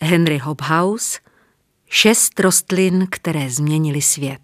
Henry Hobhouse, 6 rostlin, které změnily svět.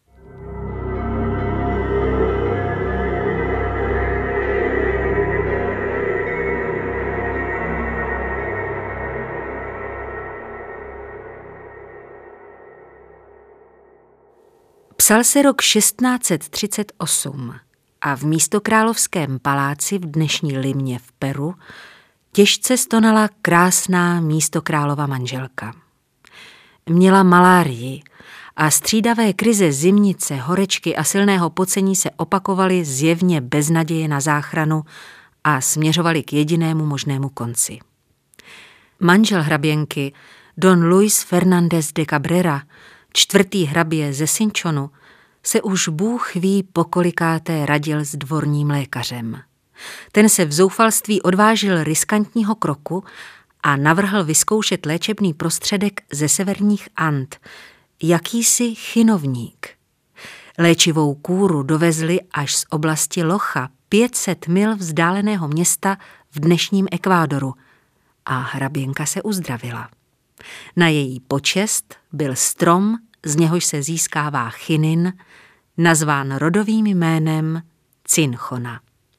Psal se rok 1638 a v místokrálovském paláci v dnešní Limě v Peru těžce stonala krásná místokrálova manželka. Měla malárii a střídavé krize zimnice, horečky a silného pocení se opakovaly zjevně bez naděje na záchranu a směřovaly k jedinému možnému konci. Manžel hraběnky, don Luis Fernández de Cabrera, 4. hrabě ze Cinchonu, se už Bůh ví pokolikáté radil s dvorním lékařem. Ten se v zoufalství odvážil riskantního kroku a navrhl vyzkoušet léčebný prostředek ze severních And, jakýsi chinovník. Léčivou kůru dovezli až z oblasti Locha, 500 mil vzdáleného města v dnešním Ekvádoru, a hraběnka se uzdravila. Na její počest byl strom, z něhož se získává chinin, nazván rodovým jménem Cinchona.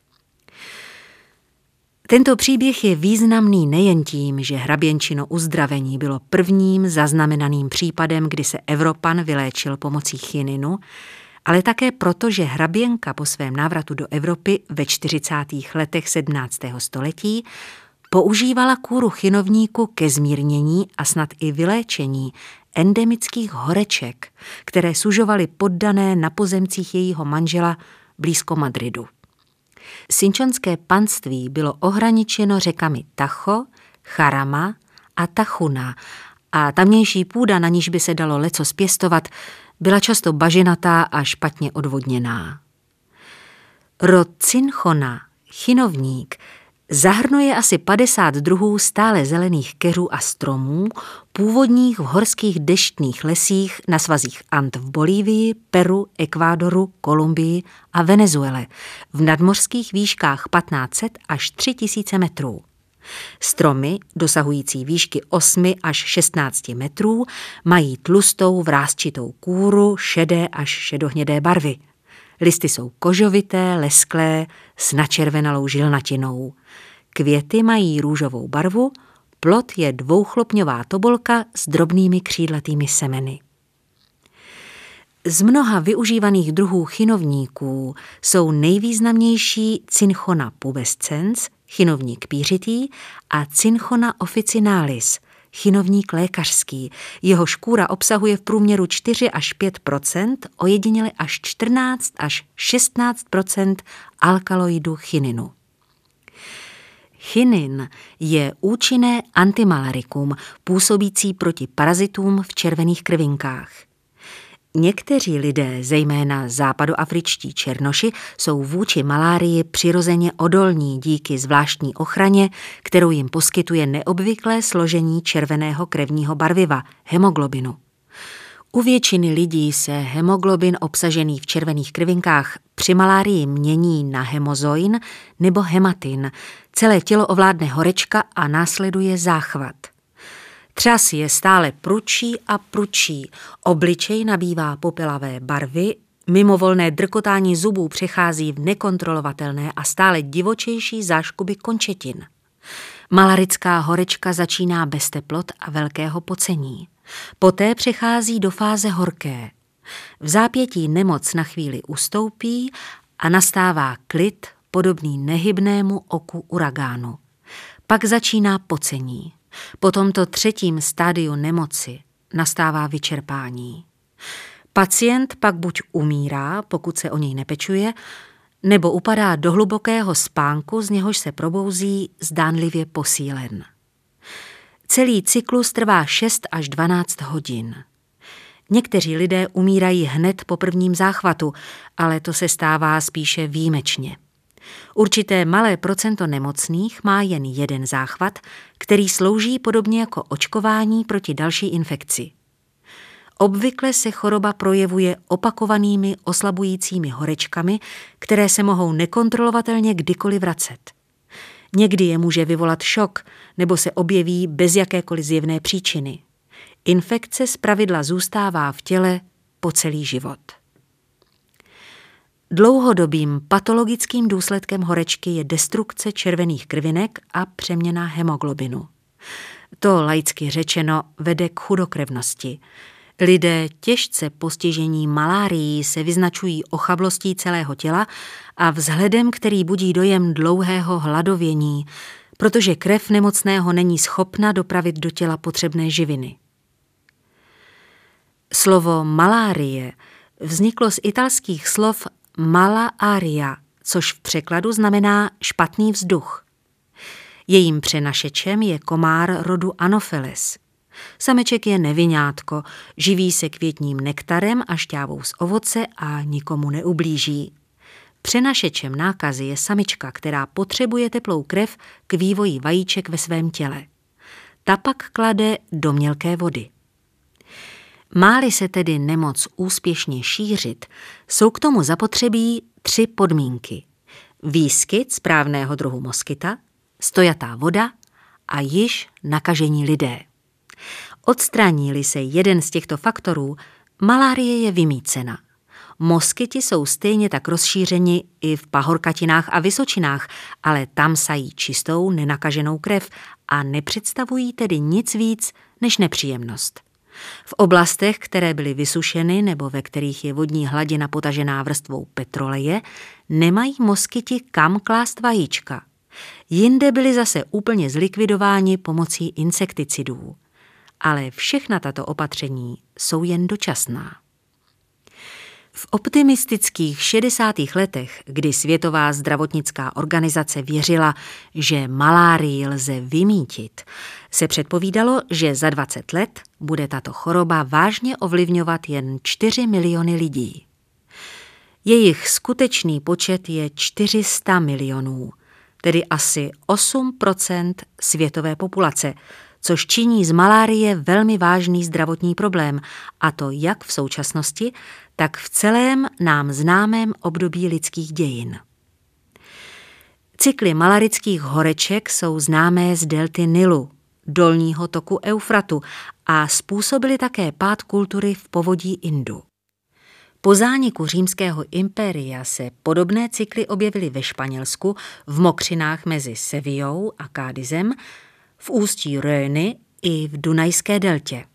Tento příběh je významný nejen tím, že hraběnčino uzdravení bylo prvním zaznamenaným případem, kdy se Evropan vyléčil pomocí chininu, ale také proto, že hraběnka po svém návratu do Evropy ve 40. letech 17. století používala kůru chinovníku ke zmírnění a snad i vyléčení endemických horeček, které sužovaly poddané na pozemcích jejího manžela blízko Madridu. Cinchonské panství bylo ohraničeno řekami Tajo, Jarama a Tajuna a tamnější půda, na níž by se dalo lecos pěstovat, byla často bažinatá a špatně odvodněná. Rod Cinchona, chinovník, zahrnuje asi 50 druhů stále zelených keřů a stromů, původních v horských deštných lesích na svazích And v Bolívii, Peru, Ekvádoru, Kolumbii a Venezuele v nadmořských výškách 1500 až 3000 metrů. Stromy, dosahující výšky 8 až 16 metrů, mají tlustou vrásčitou kůru šedé až šedohnědé barvy. Listy jsou kožovité, lesklé, s načervenalou žilnatinou. Květy mají růžovou barvu, plod je dvouchlopňová tobolka s drobnými křídlatými semeny. Z mnoha využívaných druhů chinovníků jsou nejvýznamnější Cinchona pubescens, chinovník pířitý, a Cinchona officinalis, chinovník lékařský. Jeho škůra obsahuje v průměru 4 až 5%, ojediněle až 14 až 16% alkaloidu chininu. Chinin je účinné antimalarikum působící proti parazitům v červených krvinkách. Někteří lidé, zejména západoafričtí černoši, jsou vůči malárii přirozeně odolní díky zvláštní ochraně, kterou jim poskytuje neobvyklé složení červeného krevního barviva, hemoglobinu. U většiny lidí se hemoglobin obsažený v červených krvinkách při malárii mění na hemozoin nebo hematin. Celé tělo ovládne horečka a následuje záchvat. Třas je stále prudší a prudší, obličej nabývá popelavé barvy, mimovolné drkotání zubů přechází v nekontrolovatelné a stále divočejší záškuby končetin. Malarická horečka začíná bez teplot a velkého pocení. Poté přechází do fáze horké. V zápětí nemoc na chvíli ustoupí a nastává klid podobný nehybnému oku uragánu. Pak začíná pocení. Po tomto 3. stádiu nemoci nastává vyčerpání. Pacient pak buď umírá, pokud se o něj nepečuje, nebo upadá do hlubokého spánku, z něhož se probouzí zdánlivě posílen. Celý cyklus trvá 6 až 12 hodin. Někteří lidé umírají hned po prvním záchvatu, ale to se stává spíše výjimečně. Určité malé procento nemocných má jen jeden záchvat, který slouží podobně jako očkování proti další infekci. Obvykle se choroba projevuje opakovanými oslabujícími horečkami, které se mohou nekontrolovatelně kdykoliv vracet. Někdy je může vyvolat šok nebo se objeví bez jakékoliv zjevné příčiny. Infekce zpravidla zůstává v těle po celý život. Dlouhodobým patologickým důsledkem horečky je destrukce červených krvinek a přeměna hemoglobinu. To laicky řečeno vede k chudokrevnosti. Lidé těžce postižení malárií se vyznačují ochablostí celého těla a vzhledem, který budí dojem dlouhého hladovění, protože krev nemocného není schopna dopravit do těla potřebné živiny. Slovo malárie vzniklo z italských slov mala aria, což v překladu znamená špatný vzduch. Jejím přenašečem je komár rodu Anopheles. Sameček je neviňátko, živí se květním nektarem a šťávou z ovoce a nikomu neublíží. Přenašečem nákazy je samička, která potřebuje teplou krev k vývoji vajíček ve svém těle. Ta pak klade do mělké vody. Má-li se tedy nemoc úspěšně šířit, jsou k tomu zapotřebí 3 podmínky. Výskyt správného druhu moskyta, stojatá voda a již nakažení lidé. Odstraní-li se jeden z těchto faktorů, malárie je vymýcena. Moskyti jsou stejně tak rozšířeni i v pahorkatinách a vysočinách, ale tam sají čistou, nenakaženou krev a nepředstavují tedy nic víc než nepříjemnost. V oblastech, které byly vysušeny nebo ve kterých je vodní hladina potažená vrstvou petroleje, nemají moskyti kam klást vajíčka. Jinde byli zase úplně zlikvidováni pomocí insekticidů. Ale všechna tato opatření jsou jen dočasná. V optimistických 60. letech, kdy Světová zdravotnická organizace věřila, že malárii lze vymýtit, se předpovídalo, že za 20 let bude tato choroba vážně ovlivňovat jen 4 miliony lidí. Jejich skutečný počet je 400 milionů, tedy asi 8% světové populace, což činí z malárie velmi vážný zdravotní problém, a to jak v současnosti, tak v celém nám známém období lidských dějin. Cykly malarických horeček jsou známé z delty Nilu, dolního toku Eufratu, a způsobily také pád kultury v povodí Indu. Po zániku římského impéria se podobné cykly objevily ve Španělsku, v mokřinách mezi Sevillou a Cádizem, v ústí Rhôny i v Dunajské deltě.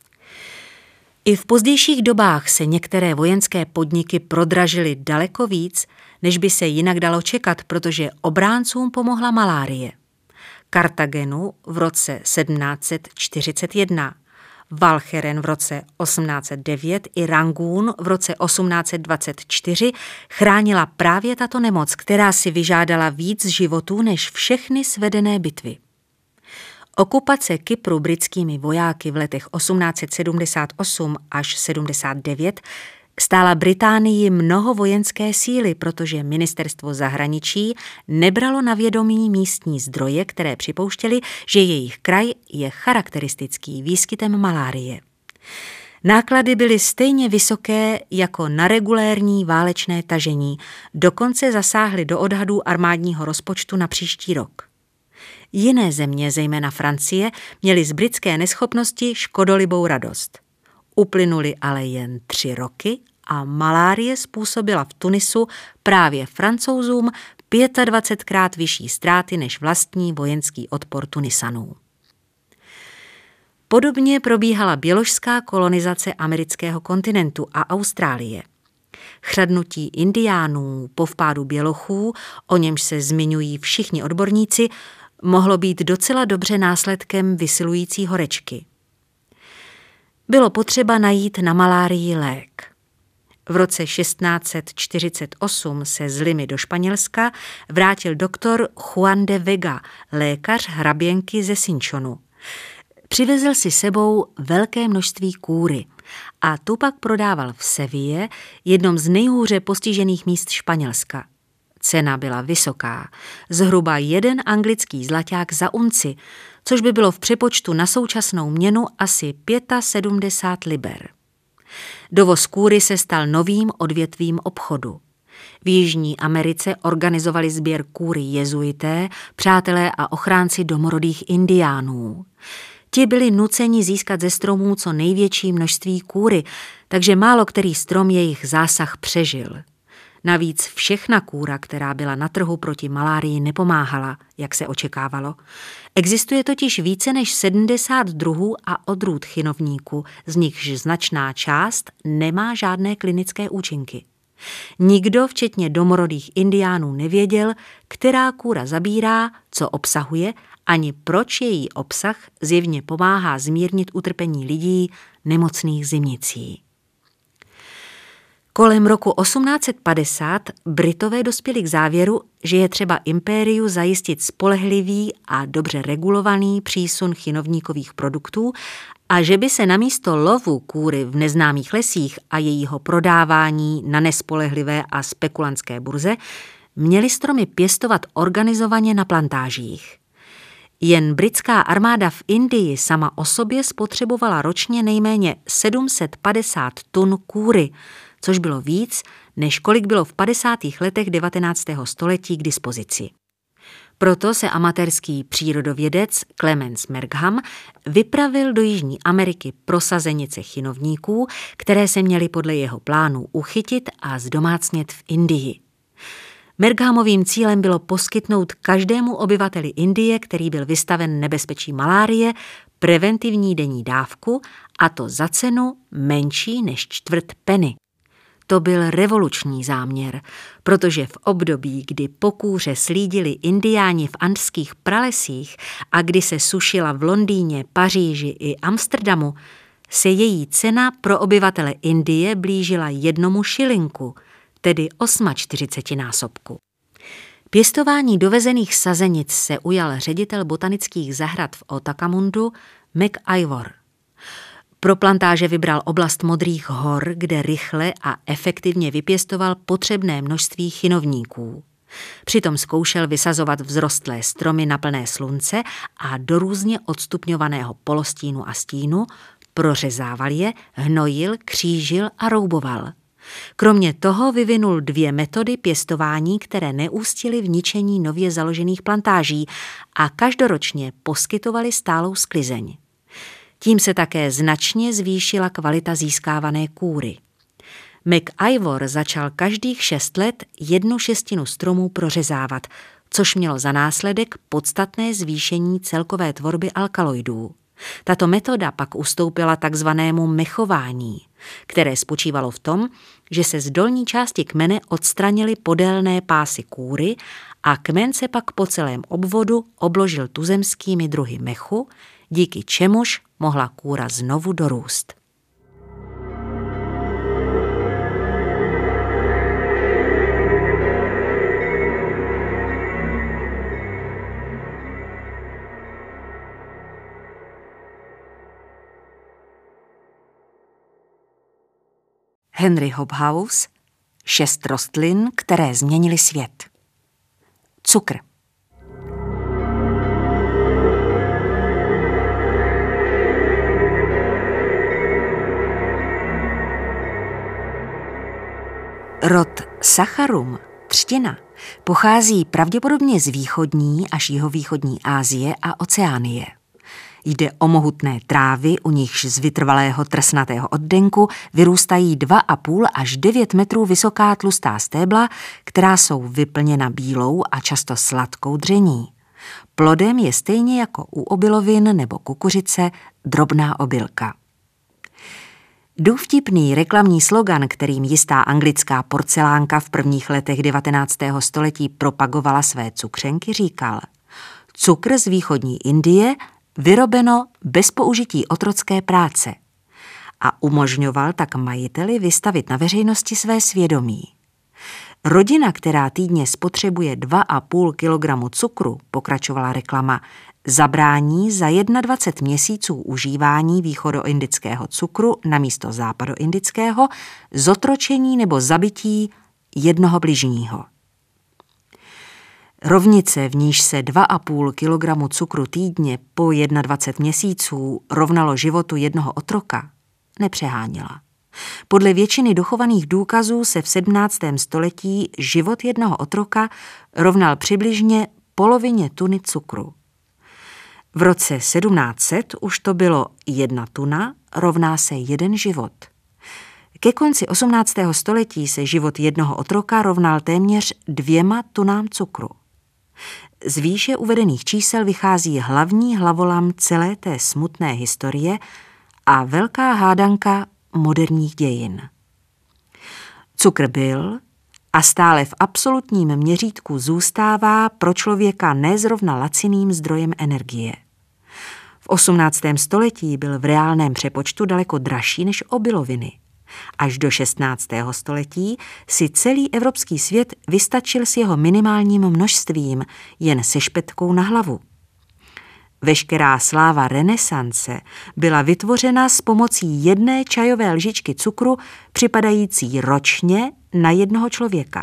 I v pozdějších dobách se některé vojenské podniky prodražily daleko víc, než by se jinak dalo čekat, protože obráncům pomohla malárie. Kartagenu v roce 1741, Walcheren v roce 1809 i Rangun v roce 1824 chránila právě tato nemoc, která si vyžádala víc životů než všechny svedené bitvy. Okupace Kypru britskými vojáky v letech 1878 až 79 stála Británii mnoho vojenské síly, protože ministerstvo zahraničí nebralo na vědomí místní zdroje, které připouštěly, že jejich kraj je charakteristický výskytem malárie. Náklady byly stejně vysoké jako na regulérní válečné tažení, dokonce zasáhly do odhadů armádního rozpočtu na příští rok. Jiné země, zejména Francie, měly z britské neschopnosti škodolibou radost. Uplynuly ale jen 3 roky a malárie způsobila v Tunisu právě Francouzům 25krát vyšší ztráty než vlastní vojenský odpor Tunisanů. Podobně probíhala běložská kolonizace amerického kontinentu a Austrálie. Chřadnutí indiánů po vpádu bělochů, o němž se zmiňují všichni odborníci, mohlo být docela dobře následkem vysilující horečky. Bylo potřeba najít na malárii lék. V roce 1648 se z Limy do Španělska vrátil doktor Juan de Vega, lékař hraběnky ze Cinchonu. Přivezl si sebou velké množství kůry a tu pak prodával v Seville, jednom z nejhůře postižených míst Španělska. Cena byla vysoká, zhruba 1 anglický zlaťák za unci, což by bylo v přepočtu na současnou měnu asi 75 liber. Dovoz kůry se stal novým odvětvím obchodu. V Jižní Americe organizovali sběr kůry jezuité, přátelé a ochránci domorodých indiánů. Ti byli nuceni získat ze stromů co největší množství kůry, takže málo který strom jejich zásah přežil. Navíc všechna kůra, která byla na trhu proti malárii, nepomáhala, jak se očekávalo. Existuje totiž více než 70 druhů a odrůd chinovníku, z nichž značná část nemá žádné klinické účinky. Nikdo, včetně domorodých indiánů, nevěděl, která kůra zabírá, co obsahuje, ani proč její obsah zjevně pomáhá zmírnit utrpení lidí nemocných zimnicí. Kolem roku 1850 Britové dospěli k závěru, že je třeba impériu zajistit spolehlivý a dobře regulovaný přísun chinovníkových produktů a že by se namísto lovu kůry v neznámých lesích a jejího prodávání na nespolehlivé a spekulantské burze měly stromy pěstovat organizovaně na plantážích. Jen britská armáda v Indii sama o sobě spotřebovala ročně nejméně 750 tun kůry, což bylo víc, než kolik bylo v 50. letech 19. století k dispozici. Proto se amatérský přírodovědec Clemens Markham vypravil do Jižní Ameriky pro sazenice chinovníků, které se měly podle jeho plánů uchytit a zdomácnět v Indii. Markhamovým cílem bylo poskytnout každému obyvateli Indie, který byl vystaven nebezpečí malárie, preventivní denní dávku, a to za cenu menší než čtvrt penny. To byl revoluční záměr, protože v období, kdy po kůře slídili indiáni v andských pralesích a kdy se sušila v Londýně, Paříži i Amsterdamu, se její cena pro obyvatele Indie blížila 1 šilinku, tedy 48násobku. Pěstování dovezených sazenic se ujal ředitel botanických zahrad v Otacamundu MacIvor. Pro plantáže vybral oblast Modrých hor, kde rychle a efektivně vypěstoval potřebné množství chinovníků. Přitom zkoušel vysazovat vzrostlé stromy na plné slunce a do různě odstupňovaného polostínu a stínu, prořezával je, hnojil, křížil a rouboval. Kromě toho vyvinul 2 metody pěstování, které neústily v ničení nově založených plantáží a každoročně poskytovaly stálou sklizeň. Tím se také značně zvýšila kvalita získávané kůry. MacIvor začal každých 6 let 1/6 stromů prořezávat, což mělo za následek podstatné zvýšení celkové tvorby alkaloidů. Tato metoda pak ustoupila takzvanému mechování, které spočívalo v tom, že se z dolní části kmene odstranily podélné pásy kůry a kmen se pak po celém obvodu obložil tuzemskými druhy mechu, díky čemuž mohla kůra znovu dorůst. Henry Hobhouse, 6 rostlin, které změnily svět. Cukr. Rod Sacharum, třtina, pochází pravděpodobně z východní až jihovýchodní Asie a Oceánie. Jde o mohutné trávy, u nichž z vytrvalého trsnatého oddenku vyrůstají 2,5 až 9 metrů vysoká tlustá stébla, která jsou vyplněna bílou a často sladkou dření. Plodem je stejně jako u obilovin nebo kukuřice drobná obilka. Důvtipný reklamní slogan, kterým jistá anglická porcelánka v prvních letech 19. století propagovala své cukřenky, říkal: cukr z východní Indie, vyrobeno bez použití otrocké práce, a umožňoval tak majiteli vystavit na veřejnosti své svědomí. Rodina, která týdně spotřebuje 2,5 kilogramu cukru, pokračovala reklama, zabrání za 21 měsíců užívání východoindického cukru namísto západoindického, zotročení nebo zabití jednoho bližního. Rovnice, v níž se 2,5 kilogramu cukru týdně po 21 měsíců rovnalo životu jednoho otroka, nepřeháněla. Podle většiny dochovaných důkazů se v 17. století život jednoho otroka rovnal přibližně polovině tuny cukru. V roce 1700 už to bylo 1 tuna rovná se 1 život. Ke konci 18. století se život jednoho otroka rovnal téměř 2 tunám cukru. Z výše uvedených čísel vychází hlavní hlavolam celé té smutné historie a velká hádanka moderních dějin. Cukr byl a stále v absolutním měřítku zůstává pro člověka nezrovna laciným zdrojem energie. V 18. století byl v reálném přepočtu daleko dražší než obiloviny. Až do 16. století si celý evropský svět vystačil s jeho minimálním množstvím, jen se špetkou na hlavu. Veškerá sláva renesance byla vytvořena s pomocí 1 čajové lžičky cukru, připadající ročně na jednoho člověka.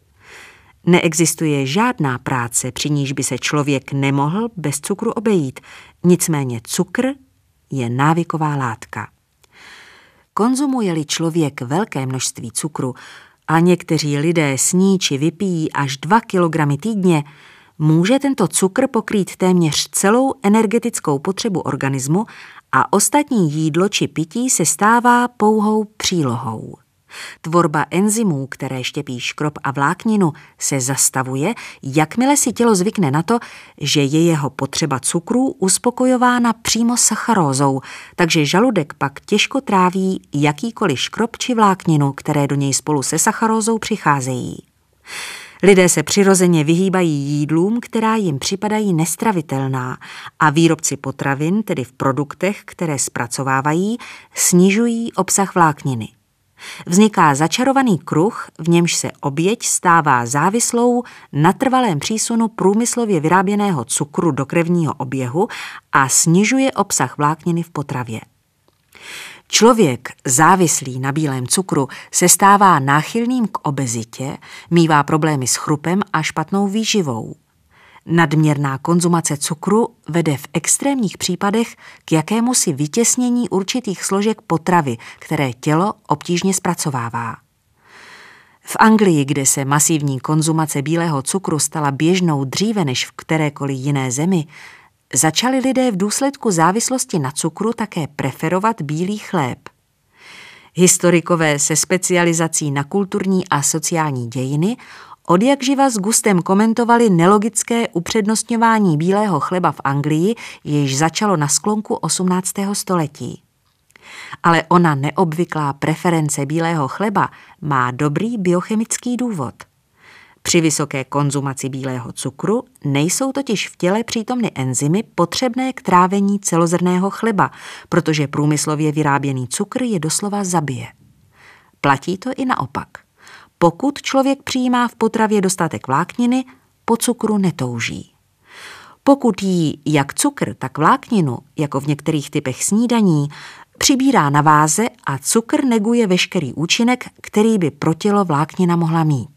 Neexistuje žádná práce, při níž by se člověk nemohl bez cukru obejít, nicméně cukr je návyková látka. Konzumuje-li člověk velké množství cukru a někteří lidé sní či vypijí až 2 kilogramy týdně, může tento cukr pokrýt téměř celou energetickou potřebu organismu a ostatní jídlo či pití se stává pouhou přílohou. Tvorba enzymů, které štěpí škrob a vlákninu, se zastavuje, jakmile si tělo zvykne na to, že je jeho potřeba cukrů uspokojována přímo sacharózou, takže žaludek pak těžko tráví jakýkoliv škrob či vlákninu, které do něj spolu se sacharózou přicházejí. Lidé se přirozeně vyhýbají jídlům, která jim připadají nestravitelná, a výrobci potravin, tedy v produktech, které zpracovávají, snižují obsah vlákniny. Vzniká začarovaný kruh, v němž se oběť stává závislou na trvalém přísunu průmyslově vyráběného cukru do krevního oběhu a snižuje obsah vlákniny v potravě. Člověk závislý na bílém cukru se stává náchylným k obezitě, mívá problémy s chrupem a špatnou výživou. Nadměrná konzumace cukru vede v extrémních případech k jakémusi vytěsnění určitých složek potravy, které tělo obtížně zpracovává. V Anglii, kde se masivní konzumace bílého cukru stala běžnou dříve než v kterékoliv jiné zemi, začali lidé v důsledku závislosti na cukru také preferovat bílý chléb. Historikové se specializací na kulturní a sociální dějiny odjakživa s gustem komentovali nelogické upřednostňování bílého chleba v Anglii, jež začalo na sklonku 18. století. Ale ona neobvyklá preference bílého chleba má dobrý biochemický důvod. Při vysoké konzumaci bílého cukru nejsou totiž v těle přítomny enzymy potřebné k trávení celozrnného chleba, protože průmyslově vyráběný cukr je doslova zabije. Platí to i naopak. Pokud člověk přijímá v potravě dostatek vlákniny, po cukru netouží. Pokud jí jak cukr, tak vlákninu, jako v některých typech snídaní, přibírá na váze a cukr neguje veškerý účinek, který by pro tělo vláknina mohla mít.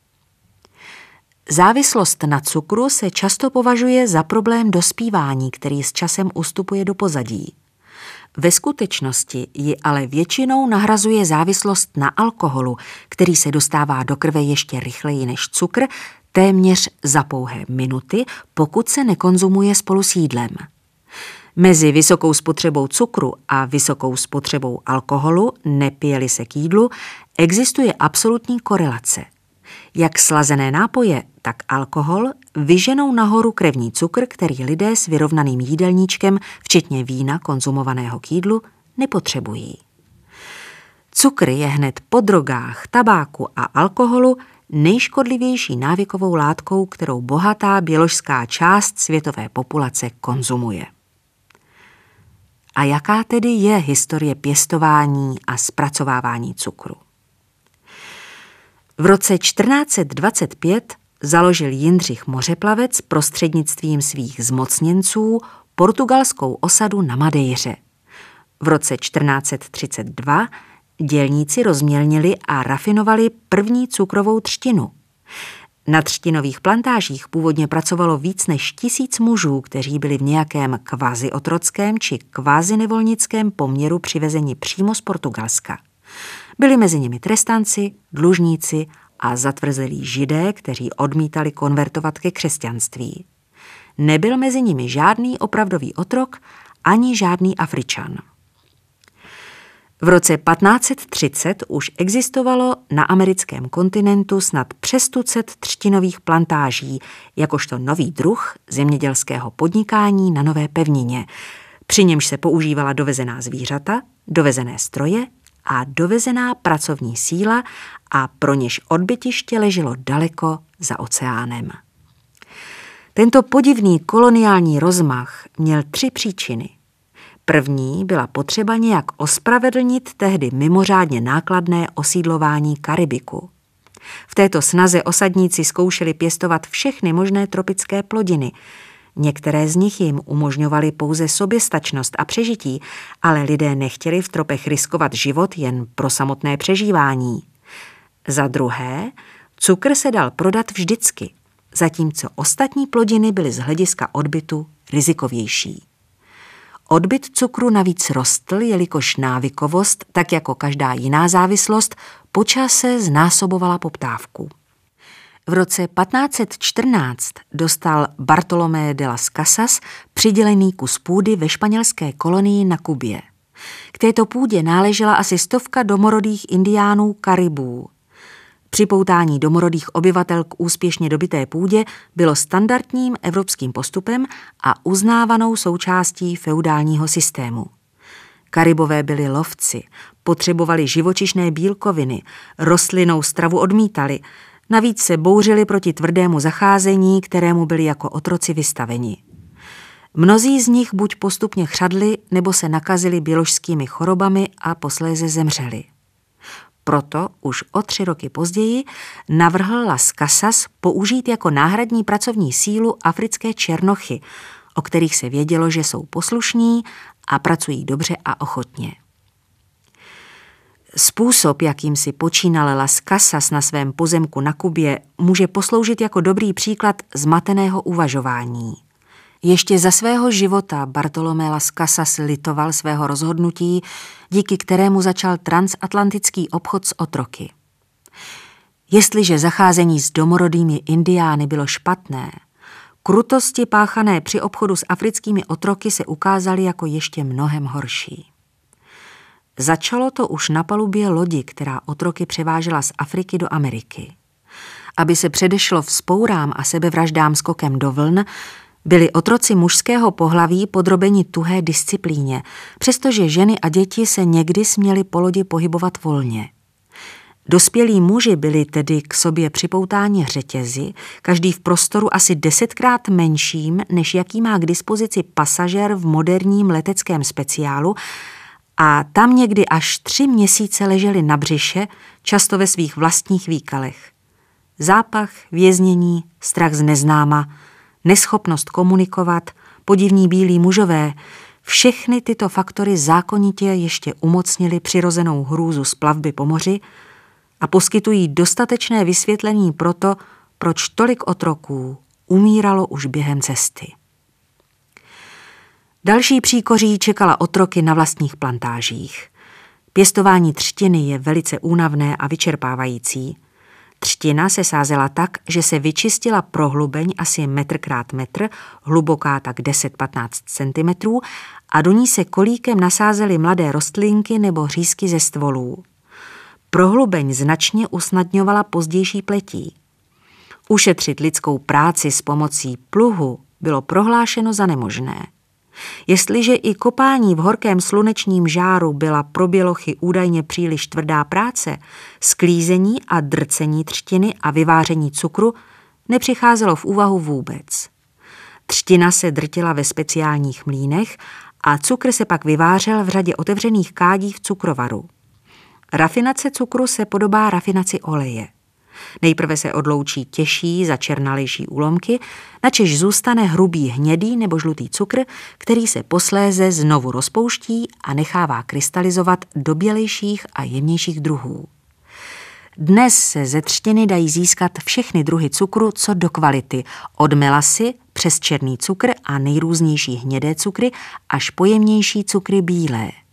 Závislost na cukru se často považuje za problém dospívání, který s časem ustupuje do pozadí. Ve skutečnosti ji ale většinou nahrazuje závislost na alkoholu, který se dostává do krve ještě rychleji než cukr, téměř za pouhé minuty, pokud se nekonzumuje spolu s jídlem. Mezi vysokou spotřebou cukru a vysokou spotřebou alkoholu, nepije-li se k jídlu, existuje absolutní korelace. Jak slazené nápoje, tak alkohol vyženou nahoru krevní cukr, který lidé s vyrovnaným jídelníčkem, včetně vína konzumovaného k jídlu, nepotřebují. Cukr je hned po drogách, tabáku a alkoholu nejškodlivější návykovou látkou, kterou bohatá běložská část světové populace konzumuje. A jaká tedy je historie pěstování a zpracovávání cukru? V roce 1425 založil Jindřich Mořeplavec prostřednictvím svých zmocněnců portugalskou osadu na Madeiře. V roce 1432 dělníci rozmělnili a rafinovali první cukrovou třtinu. Na třtinových plantážích původně pracovalo víc než 1000 mužů, kteří byli v nějakém kváziotrockém či kvázinevolnickém poměru přivezeni přímo z Portugalska. Byli mezi nimi trestanci, dlužníci a zatvrzelí Židé, kteří odmítali konvertovat ke křesťanství. Nebyl mezi nimi žádný opravdový otrok ani žádný Afričan. V roce 1530 už existovalo na americkém kontinentu snad přes tucet třtinových plantáží, jakožto nový druh zemědělského podnikání na nové pevnině, při němž se používala dovezená zvířata, dovezené stroje a dovezená pracovní síla a pro něž odbytiště leželo daleko za oceánem. Tento podivný koloniální rozmach měl 3 příčiny. První byla potřeba nějak ospravedlnit tehdy mimořádně nákladné osídlování Karibiku. V této snaze osadníci zkoušeli pěstovat všechny možné tropické plodiny. Některé z nich jim umožňovaly pouze soběstačnost a přežití, ale lidé nechtěli v tropech riskovat život jen pro samotné přežívání. Za druhé, cukr se dal prodat vždycky, zatímco ostatní plodiny byly z hlediska odbytu rizikovější. Odbyt cukru navíc rostl, jelikož návykovost, tak jako každá jiná závislost, po čase znásobovala poptávku. V roce 1514 dostal Bartolomé de las Casas přidělený kus půdy ve španělské kolonii na Kubě. K této půdě náležela asi 100 domorodých indiánů Karibů. Připoutání domorodých obyvatel k úspěšně dobyté půdě bylo standardním evropským postupem a uznávanou součástí feudálního systému. Karibové byli lovci, potřebovali živočišné bílkoviny, rostlinnou stravu odmítali, navíc se bouřili proti tvrdému zacházení, kterému byli jako otroci vystaveni. Mnozí z nich buď postupně chřadli, nebo se nakazili běložskými chorobami a posléze zemřeli. Proto už o 3 roky později navrhl Las Casas použít jako náhradní pracovní sílu africké černochy, o kterých se vědělo, že jsou poslušní a pracují dobře a ochotně. Způsob, jakým si počínal Las Casas na svém pozemku na Kubě, může posloužit jako dobrý příklad zmateného uvažování. Ještě za svého života Bartolomé Las Casas litoval svého rozhodnutí, díky kterému začal transatlantický obchod s otroky. Jestliže zacházení s domorodými indiány bylo špatné, krutosti páchané při obchodu s africkými otroky se ukázaly jako ještě mnohem horší. Začalo to už na palubě lodi, která otroky převážela z Afriky do Ameriky. Aby se předešlo vzpourám a sebevraždám skokem do vln, byli otroci mužského pohlaví podrobeni tuhé disciplíně, přestože ženy a děti se někdy směly po lodi pohybovat volně. Dospělí muži byli tedy k sobě připoutáni řetězy, každý v prostoru asi 10krát menším, než jaký má k dispozici pasažér v moderním leteckém speciálu, a tam někdy až 3 měsíce leželi na břiše, často ve svých vlastních výkalech. Zápach, věznění, strach z neznáma, neschopnost komunikovat, podivní bílí mužové, všechny tyto faktory zákonitě ještě umocnily přirozenou hrůzu z plavby po moři a poskytují dostatečné vysvětlení pro to, proč tolik otroků umíralo už během cesty. Další příkoří čekala otroky na vlastních plantážích. Pěstování třtiny je velice únavné a vyčerpávající. Třtina se sázela tak, že se vyčistila prohlubeň asi 1x1 metr, hluboká tak 10-15 cm a do ní se kolíkem nasázely mladé rostlinky nebo řízky ze stvolů. Prohlubeň značně usnadňovala pozdější pletí. Ušetřit lidskou práci s pomocí pluhu bylo prohlášeno za nemožné. Jestliže i kopání v horkém slunečním žáru byla pro bělochy údajně příliš tvrdá práce, sklízení a drcení třtiny a vyváření cukru nepřicházelo v úvahu vůbec. Třtina se drtila ve speciálních mlýnech a cukr se pak vyvářel v řadě otevřených kádí v cukrovaru. Rafinace cukru se podobá rafinaci oleje. Nejprve se odloučí těžší, začernalejší úlomky, načež zůstane hrubý hnědý nebo žlutý cukr, který se posléze znovu rozpouští a nechává krystalizovat do bělejších a jemnějších druhů. Dnes se ze třtiny dají získat všechny druhy cukru co do kvality, od melasy přes černý cukr a nejrůznější hnědé cukry až po jemnější cukry bílé.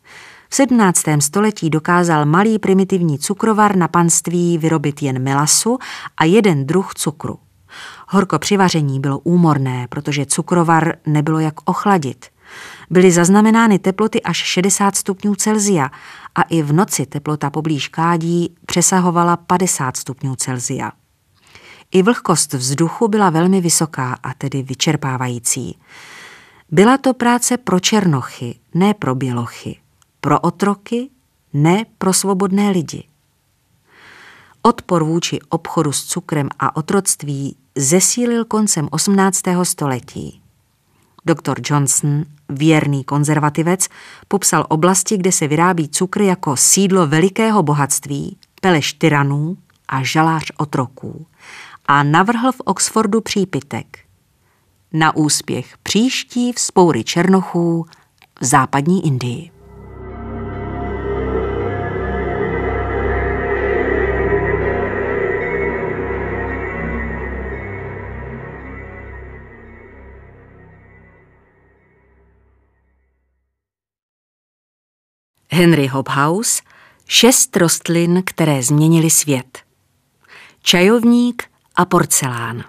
V 17. století dokázal malý primitivní cukrovar na panství vyrobit jen melasu a jeden druh cukru. Horko při vaření bylo úmorné, protože cukrovar nebylo jak ochladit. Byly zaznamenány teploty až 60 stupňů Celsia a i v noci teplota poblíž kádí přesahovala 50 stupňů Celsia. I vlhkost vzduchu byla velmi vysoká a tedy vyčerpávající. Byla to práce pro černochy, ne pro bělochy, pro otroky, ne pro svobodné lidi. Odpor vůči obchodu s cukrem a otroctví zesílil koncem 18. století. Dr. Johnson, věrný konzervativec, popsal oblasti, kde se vyrábí cukr jako sídlo velikého bohatství, peleš tyranů a žalář otroků a navrhl v Oxfordu přípitek: na úspěch příští vzpoury černochů v západní Indii. Henry Hobhouse, 6 rostlin, které změnily svět. Čajovník a porcelán.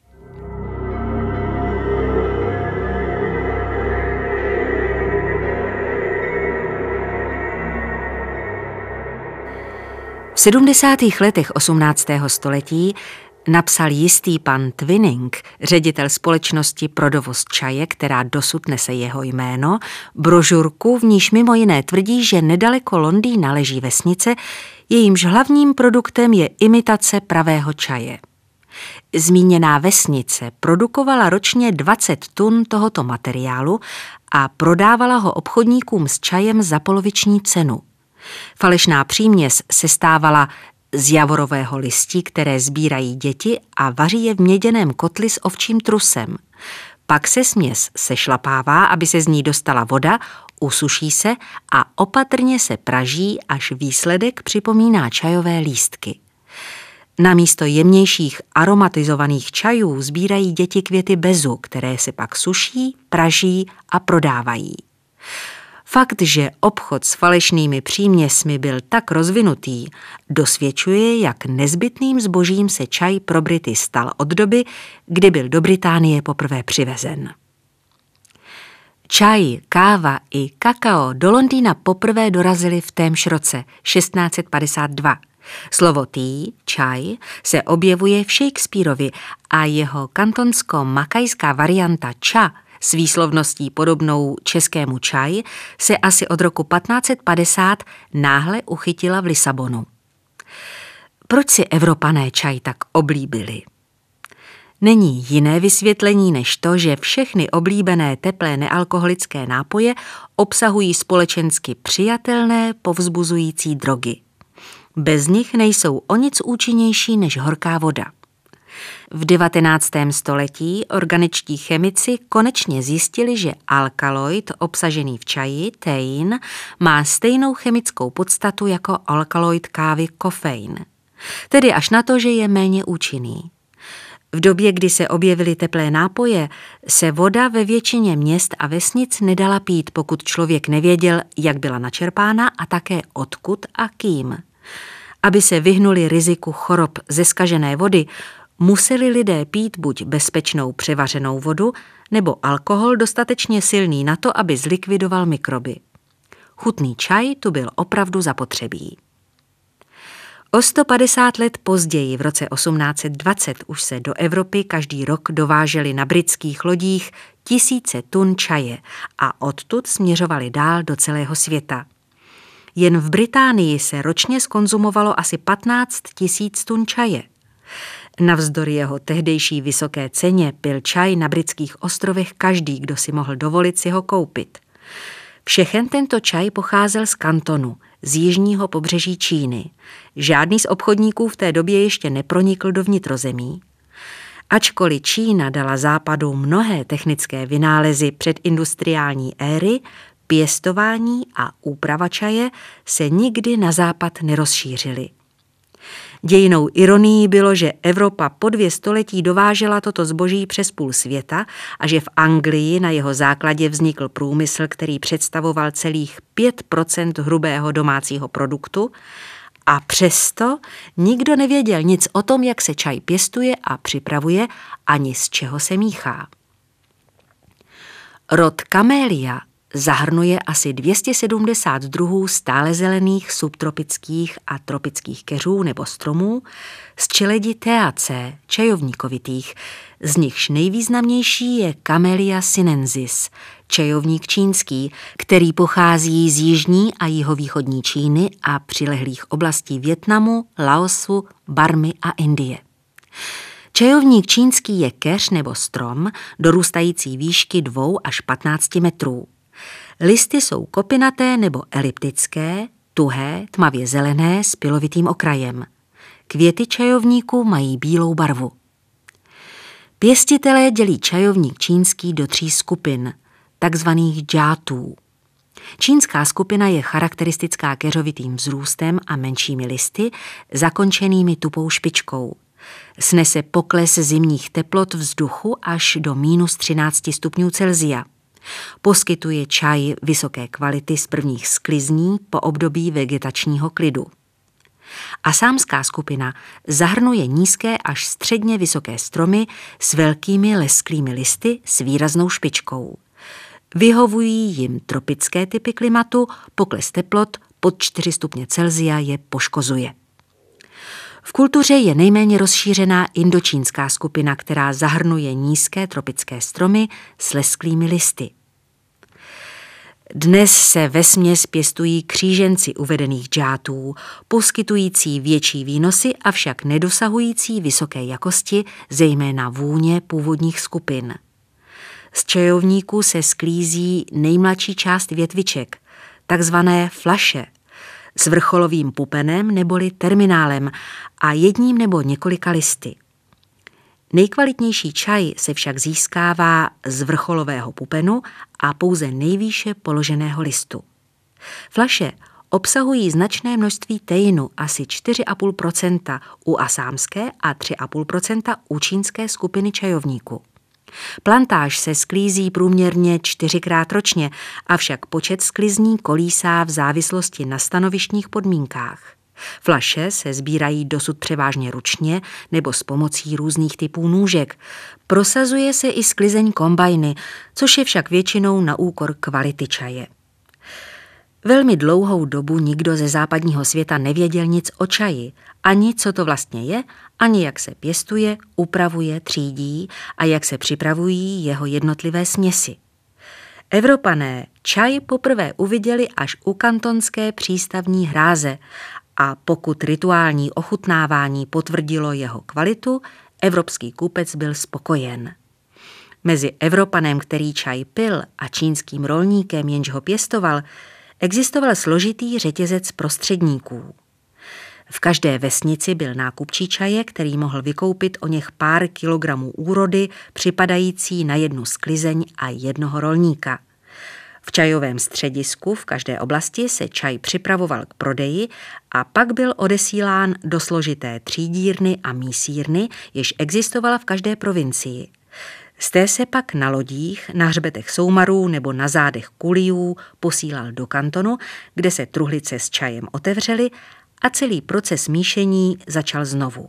V 70. letech 18. století napsal jistý pan Twining, ředitel společnosti pro dovoz čaje, která dosud nese jeho jméno, brožurku, v níž mimo jiné tvrdí, že nedaleko Londýna leží vesnice, jejímž hlavním produktem je imitace pravého čaje. Zmíněná vesnice produkovala ročně 20 tun tohoto materiálu a prodávala ho obchodníkům s čajem za poloviční cenu. Falešná příměs sestávala z javorového listí, které sbírají děti a vaří je v měděném kotli s ovčím trusem. Pak se směs sešlapává, aby se z ní dostala voda, usuší se a opatrně se praží, až výsledek připomíná čajové lístky. Namísto jemnějších aromatizovaných čajů sbírají děti květy bezu, které se pak suší, praží a prodávají. Fakt, že obchod s falešnými příměsmi byl tak rozvinutý, dosvědčuje, jak nezbytným zbožím se čaj pro Brity stal od doby, kdy byl do Británie poprvé přivezen. Čaj, káva i kakao do Londýna poprvé dorazili v témž roce 1652. Slovo tea, čaj, se objevuje v Shakespeareovi a jeho kantonsko-makajská varianta ča s výslovností podobnou českému čaj se asi od roku 1550 náhle uchytila v Lisabonu. Proč si Evropané čaj tak oblíbili? Není jiné vysvětlení než to, že všechny oblíbené teplé nealkoholické nápoje obsahují společensky přijatelné, povzbuzující drogy. Bez nich nejsou o nic účinnější než horká voda. V 19. století organičtí chemici konečně zjistili, že alkaloid obsažený v čaji, tein, má stejnou chemickou podstatu jako alkaloid kávy kofein. Tedy až na to, že je méně účinný. V době, kdy se objevily teplé nápoje, se voda ve většině měst a vesnic nedala pít, pokud člověk nevěděl, jak byla načerpána a také odkud a kým. Aby se vyhnuli riziku chorob ze zkažené vody, museli lidé pít buď bezpečnou převařenou vodu, nebo alkohol dostatečně silný na to, aby zlikvidoval mikroby. Chutný čaj tu byl opravdu zapotřebí. O 150 let později, v roce 1820, už se do Evropy každý rok dovážely na britských lodích tisíce tun čaje a odtud směřovaly dál do celého světa. Jen v Británii se ročně skonzumovalo asi 15 000 tun čaje. Navzdory jeho tehdejší vysoké ceně pil čaj na britských ostrovech každý, kdo si mohl dovolit si ho koupit. Všechen tento čaj pocházel z Kantonu, z jižního pobřeží Číny. Žádný z obchodníků v té době ještě nepronikl do vnitrozemí. Ačkoliv Čína dala západu mnohé technické vynálezy předindustriální éry, pěstování a úprava čaje se nikdy na západ nerozšířily. Dějinnou ironií bylo, že Evropa po 2 století dovážela toto zboží přes půl světa a že v Anglii na jeho základě vznikl průmysl, který představoval celých 5% hrubého domácího produktu, a přesto nikdo nevěděl nic o tom, jak se čaj pěstuje a připravuje, ani z čeho se míchá. Rod Camellia zahrnuje asi 270 druhů stálezelených subtropických a tropických keřů nebo stromů z čeledi Theaceae, čajovníkovitých, z nichž nejvýznamnější je Camellia sinensis, čajovník čínský, který pochází z jižní a jihovýchodní Číny a přilehlých oblastí Vietnamu, Laosu, Barmy a Indie. Čajovník čínský je keř nebo strom dorůstající výšky 2 až 15 metrů. Listy jsou kopinaté nebo eliptické, tuhé, tmavě zelené s pilovitým okrajem. Květy čajovníku mají bílou barvu. Pěstitelé dělí čajovník čínský do 3 skupin, takzvaných džátů. Čínská skupina je charakteristická keřovitým vzrůstem a menšími listy, zakončenými tupou špičkou. Snese pokles zimních teplot vzduchu až do -13 stupňů Celsia. Poskytuje čaj vysoké kvality z prvních sklizní po období vegetačního klidu. Asámská skupina zahrnuje nízké až středně vysoké stromy s velkými lesklými listy s výraznou špičkou. Vyhovují jim tropické typy klimatu, pokles teplot pod 4 stupně Celsia je poškozuje. V kultuře je nejméně rozšířená indočínská skupina, která zahrnuje nízké tropické stromy s lesklými listy. Dnes se vesměs pěstují kříženci uvedených džátů, poskytující větší výnosy, avšak nedosahující vysoké jakosti, zejména vůně původních skupin. Z čajovníku se sklízí nejmladší část větviček, takzvané flaše, s vrcholovým pupenem neboli terminálem a jedním nebo několika listy. Nejkvalitnější čaj se však získává z vrcholového pupenu a pouze nejvýše položeného listu. Flaše obsahují značné množství teinu, asi 4,5% u asámské a 3,5% u čínské skupiny čajovníku. Plantáž se sklízí průměrně 4krát ročně, avšak počet sklizní kolísá v závislosti na stanovištních podmínkách. Flaše se sbírají dosud převážně ručně nebo s pomocí různých typů nůžek. Prosazuje se i sklizeň kombajny, což je však většinou na úkor kvality čaje. Velmi dlouhou dobu nikdo ze západního světa nevěděl nic o čaji, ani co to vlastně je, ani jak se pěstuje, upravuje, třídí a jak se připravují jeho jednotlivé směsi. Evropané čaj poprvé uviděli až u kantonské přístavní hráze a pokud rituální ochutnávání potvrdilo jeho kvalitu, evropský kupec byl spokojen. Mezi Evropanem, který čaj pil, a čínským rolníkem, jenž ho pěstoval, existoval složitý řetězec prostředníků. V každé vesnici byl nákupčí čaje, který mohl vykoupit o něch pár kilogramů úrody, připadající na jednu sklizeň a jednoho rolníka. V čajovém středisku v každé oblasti se čaj připravoval k prodeji a pak byl odesílán do složité třídírny a mísírny, jež existovala v každé provincii. Z té se pak na lodích, na hřbetech soumarů nebo na zádech kuliů posílal do kantonu, kde se truhlice s čajem otevřely a celý proces míšení začal znovu.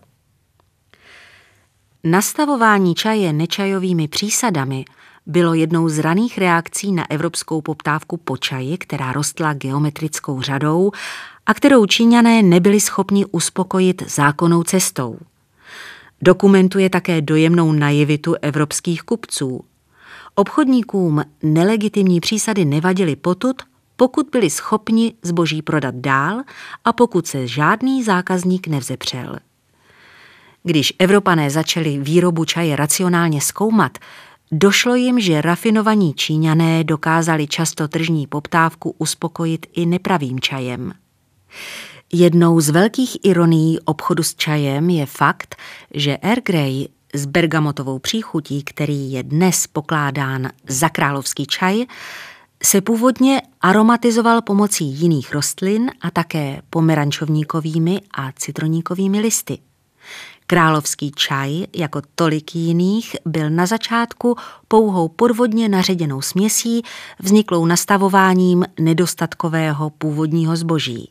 Nastavování čaje nečajovými přísadami bylo jednou z raných reakcí na evropskou poptávku po čaji, která rostla geometrickou řadou a kterou Číňané nebyli schopni uspokojit zákonnou cestou. Dokumentuje také dojemnou naivitu evropských kupců. Obchodníkům nelegitimní přísady nevadily potud, pokud byli schopni zboží prodat dál a pokud se žádný zákazník nevzepřel. Když Evropané začali výrobu čaje racionálně zkoumat, došlo jim, že rafinovaní Číňané dokázali často tržní poptávku uspokojit i nepravým čajem. Jednou z velkých ironií obchodu s čajem je fakt, že Earl Grey s bergamotovou příchutí, který je dnes pokládán za královský čaj, se původně aromatizoval pomocí jiných rostlin a také pomerančovníkovými a citroníkovými listy. Královský čaj, jako tolik jiných, byl na začátku pouhou podvodně naředěnou směsí, vzniklou nastavováním nedostatkového původního zboží.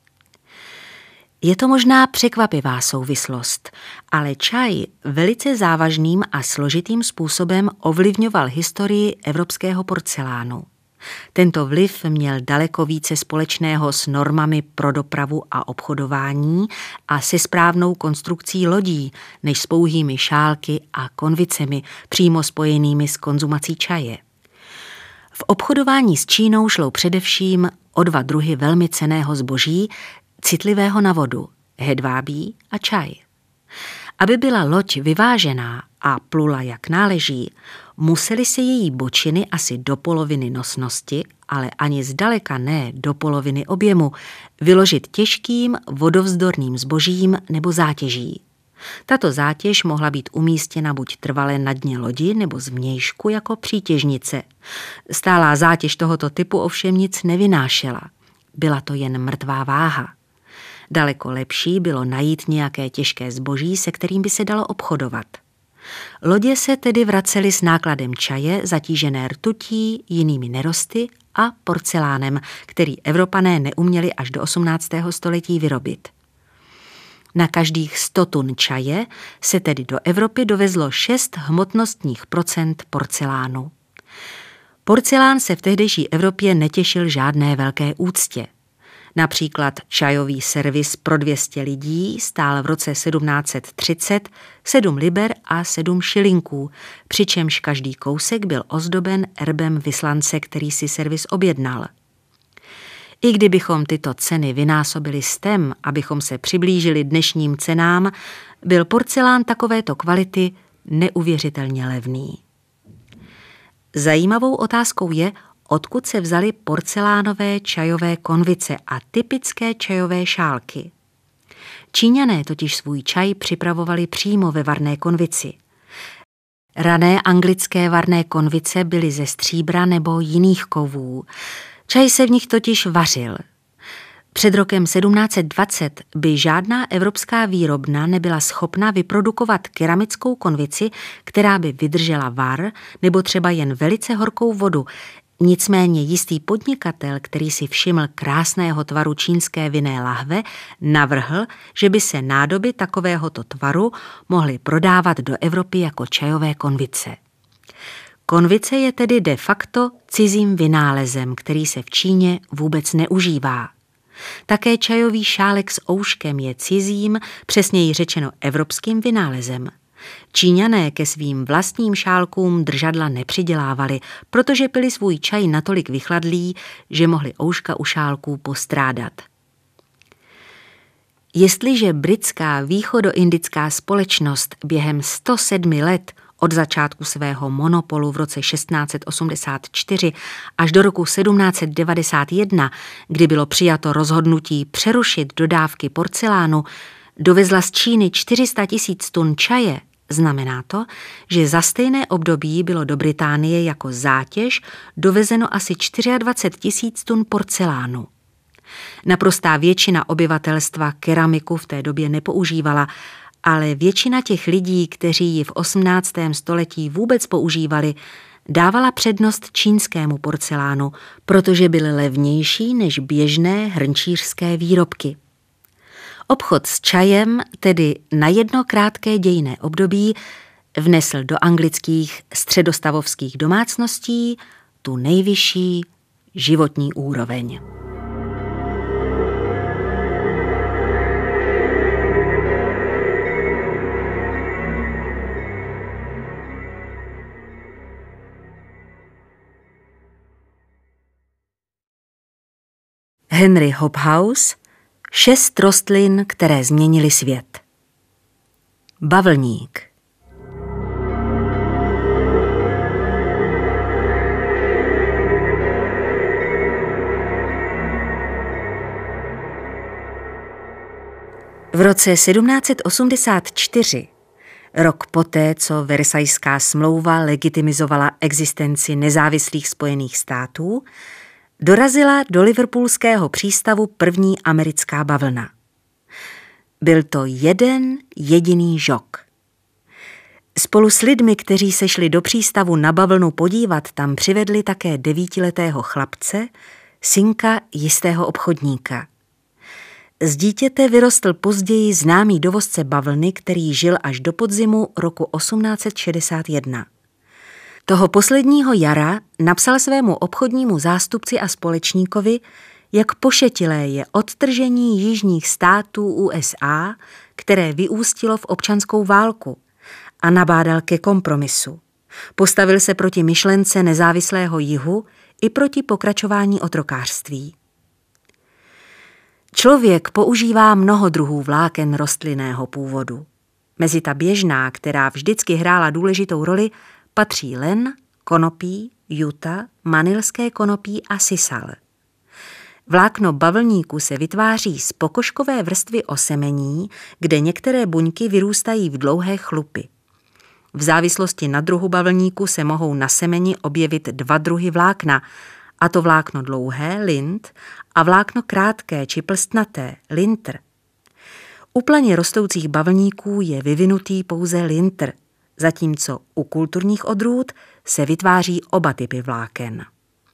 Je to možná překvapivá souvislost, ale čaj velice závažným a složitým způsobem ovlivňoval historii evropského porcelánu. Tento vliv měl daleko více společného s normami pro dopravu a obchodování a se správnou konstrukcí lodí, než s pouhými šálky a konvicemi přímo spojenými s konzumací čaje. V obchodování s Čínou šlo především o dva druhy velmi cenného zboží, citlivého na vodu, hedvábí a čaj. Aby byla loď vyvážená a plula jak náleží, musely se její bočiny asi do poloviny nosnosti, ale ani zdaleka ne do poloviny objemu, vyložit těžkým vodovzdorným zbožím nebo zátěží. Tato zátěž mohla být umístěna buď trvale na dně lodi nebo zvnějšku jako přítěžnice. Stálá zátěž tohoto typu ovšem nic nevynášela. Byla to jen mrtvá váha. Daleko lepší bylo najít nějaké těžké zboží, se kterým by se dalo obchodovat. Lodě se tedy vracely s nákladem čaje zatížené rtutí, jinými nerosty a porcelánem, který Evropané neuměli až do 18. století vyrobit. Na každých 100 tun čaje se tedy do Evropy dovezlo 6 hmotnostních procent porcelánu. Porcelán se v tehdejší Evropě netěšil žádné velké úctě. Například čajový servis pro 200 lidí stál v roce 1730 7 liber a 7 šilinků, přičemž každý kousek byl ozdoben erbem vyslance, který si servis objednal. I kdybychom tyto ceny vynásobili 100, abychom se přiblížili dnešním cenám, byl porcelán takovéto kvality neuvěřitelně levný. Zajímavou otázkou je, odkud se vzaly porcelánové čajové konvice a typické čajové šálky. Číňané totiž svůj čaj připravovali přímo ve varné konvici. Rané anglické varné konvice byly ze stříbra nebo jiných kovů. Čaj se v nich totiž vařil. Před rokem 1720 by žádná evropská výrobna nebyla schopna vyprodukovat keramickou konvici, která by vydržela var nebo třeba jen velice horkou vodu. Nicméně jistý podnikatel, který si všiml krásného tvaru čínské vinné lahve, navrhl, že by se nádoby takovéhoto tvaru mohly prodávat do Evropy jako čajové konvice. Konvice je tedy de facto cizím vynálezem, který se v Číně vůbec neužívá. Také čajový šálek s ouškem je cizím, přesněji řečeno evropským vynálezem. Číňané ke svým vlastním šálkům držadla nepřidělávali, protože pili svůj čaj natolik vychladlý, že mohli ouška u šálků postrádat. Jestliže britská východoindická společnost během 107 let od začátku svého monopolu v roce 1684 až do roku 1791, kdy bylo přijato rozhodnutí přerušit dodávky porcelánu, dovezla z Číny 400 000 tun čaje, znamená to, že za stejné období bylo do Británie jako zátěž dovezeno asi 24 000 tun porcelánu. Naprostá většina obyvatelstva keramiku v té době nepoužívala, ale většina těch lidí, kteří ji v 18. století vůbec používali, dávala přednost čínskému porcelánu, protože byly levnější než běžné hrnčířské výrobky. Obchod s čajem tedy na jedno krátké dějinné období vnesl do anglických středostavovských domácností tu nejvyšší životní úroveň. Henry Hobhouse, 6 rostlin, které změnily svět. Bavlník. V roce 1784, rok poté, co Versajská smlouva legitimizovala existenci nezávislých Spojených států, Dorazila do liverpoolského přístavu první americká bavlna. Byl to jeden jediný žok. Spolu s lidmi, kteří se šli do přístavu na bavlnu podívat, tam přivedli také 9letého chlapce, synka jistého obchodníka. Z dítěte vyrostl později známý dovozce bavlny, který žil až do podzimu roku 1861. Toho posledního jara napsal svému obchodnímu zástupci a společníkovi, jak pošetilé je odtržení jižních států USA, které vyústilo v občanskou válku, a nabádal ke kompromisu. Postavil se proti myšlence nezávislého jihu i proti pokračování otrokářství. Člověk používá mnoho druhů vláken rostlinného původu. Mezi ta běžná, která vždycky hrála důležitou roli, patří len, konopí, juta, manilské konopí a sisal. Vlákno bavlníku se vytváří z pokožkové vrstvy osemení, kde některé buňky vyrůstají v dlouhé chlupy. V závislosti na druhu bavlníku se mohou na semeni objevit 2 druhy vlákna, a to vlákno dlouhé, lint, a vlákno krátké či plstnaté, lintr. U planě rostoucích bavlníků je vyvinutý pouze lintr, zatímco u kulturních odrůd se vytváří oba typy vláken.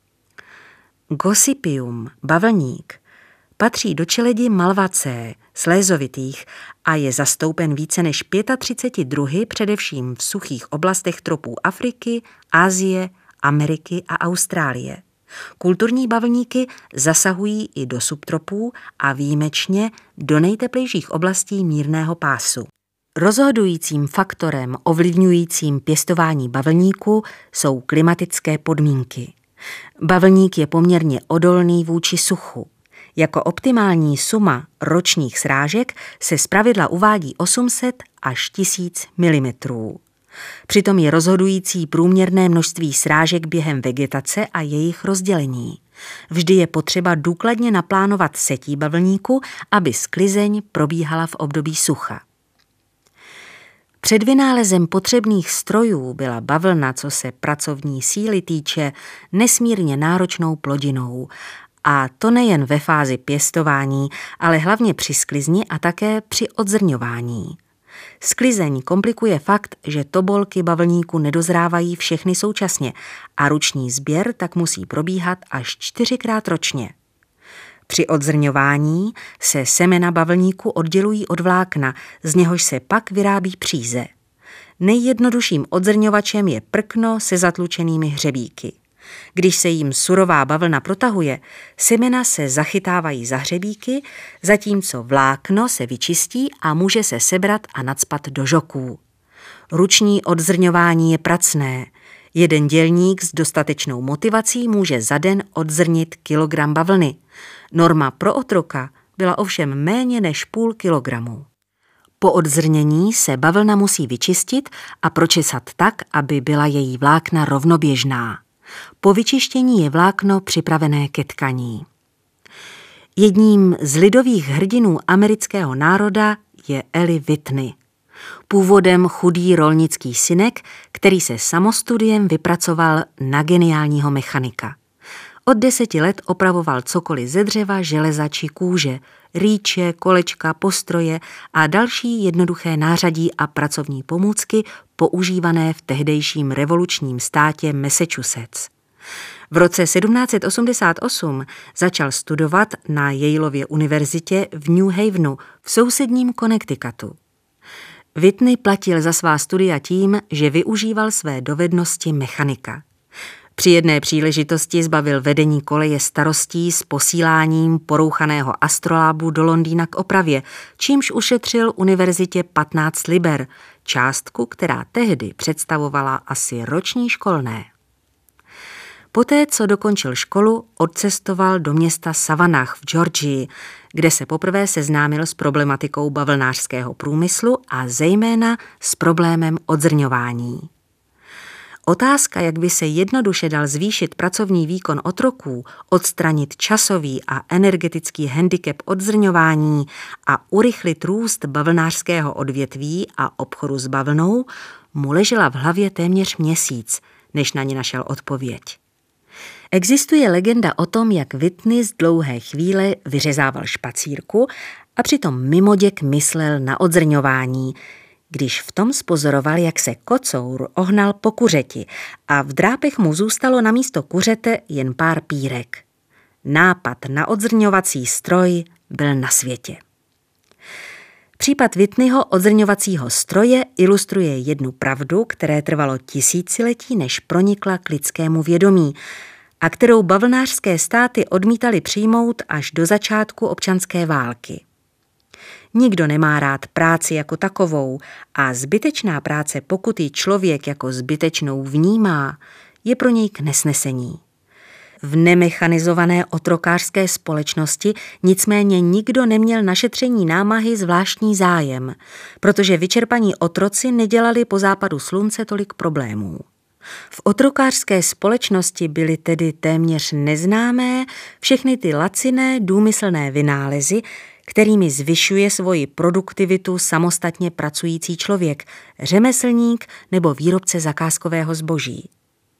Gossypium, bavlník, patří do čeledi malvacé, slézovitých a je zastoupen více než 35 druhy, především v suchých oblastech tropů Afriky, Asie, Ameriky a Austrálie. Kulturní bavlníky zasahují i do subtropů a výjimečně do nejteplejších oblastí mírného pásu. Rozhodujícím faktorem ovlivňujícím pěstování bavlníku jsou klimatické podmínky. Bavlník je poměrně odolný vůči suchu. Jako optimální suma ročních srážek se zpravidla uvádí 800 až 1000 mm. Přitom je rozhodující průměrné množství srážek během vegetace a jejich rozdělení. Vždy je potřeba důkladně naplánovat setí bavlníku, aby sklizeň probíhala v období sucha. Před vynálezem potřebných strojů byla bavlna, co se pracovní síly týče, nesmírně náročnou plodinou, a to nejen ve fázi pěstování, ale hlavně při sklizni a také při odzrňování. Sklizeň komplikuje fakt, že tobolky bavlníku nedozrávají všechny současně a ruční sběr tak musí probíhat až 4krát ročně. Při odzrňování se semena bavlníku oddělují od vlákna, z něhož se pak vyrábí příze. Nejjednodušším odzrňovačem je prkno se zatlučenými hřebíky. Když se jim surová bavlna protahuje, semena se zachytávají za hřebíky, zatímco vlákno se vyčistí a může se sebrat a nacpat do žoků. Ruční odzrňování je pracné. Jeden dělník s dostatečnou motivací může za den odzrnit kilogram bavlny. Norma pro otroka byla ovšem méně než 0,5 kilogramu. Po odzrnění se bavlna musí vyčistit a pročesat tak, aby byla její vlákna rovnoběžná. Po vyčištění je vlákno připravené ke tkaní. Jedním z lidových hrdinů amerického národa je Eli Whitney. Původem chudý rolnický synek, který se samostudiem vypracoval na geniálního mechanika. Od 10 let opravoval cokoliv ze dřeva, železa či kůže, rýče, kolečka, postroje a další jednoduché nářadí a pracovní pomůcky používané v tehdejším revolučním státě Massachusetts. V roce 1788 začal studovat na Yaleově univerzitě v New Havenu v sousedním Connecticutu. Whitney platil za svá studia tím, že využíval své dovednosti mechanika. Při jedné příležitosti zbavil vedení koleje starostí s posíláním porouchaného astrolábu do Londýna k opravě, čímž ušetřil univerzitě 15 liber, částku, která tehdy představovala asi roční školné. Poté, co dokončil školu, odcestoval do města Savannah v Georgii, kde se poprvé seznámil s problematikou bavlnářského průmyslu a zejména s problémem odzrňování. Otázka, jak by se jednoduše dal zvýšit pracovní výkon otroků, odstranit časový a energetický handicap odzrňování a urychlit růst bavlnářského odvětví a obchodu s bavlnou, mu ležela v hlavě téměř měsíc, než na ní našel odpověď. Existuje legenda o tom, jak Whitney z dlouhé chvíle vyřezával špacírku a přitom mimoděk myslel na odzrňování, když v tom spozoroval, jak se kocour ohnal po kuřeti a v drápech mu zůstalo na místo kuřete jen pár pírek. Nápad na odzrňovací stroj byl na světě. Případ Whitneyho odzrňovacího stroje ilustruje jednu pravdu, které trvalo tisíciletí, než pronikla k lidskému vědomí a kterou bavlnářské státy odmítaly přijmout až do začátku občanské války. Nikdo nemá rád práci jako takovou a zbytečná práce, pokud ji člověk jako zbytečnou vnímá, je pro něj k nesnesení. V nemechanizované otrokářské společnosti nicméně nikdo neměl na šetření námahy zvláštní zájem, protože vyčerpaní otroci nedělali po západu slunce tolik problémů. V otrokářské společnosti byly tedy téměř neznámé všechny ty laciné, důmyslné vynálezy, kterými zvyšuje svoji produktivitu samostatně pracující člověk, řemeslník nebo výrobce zakázkového zboží.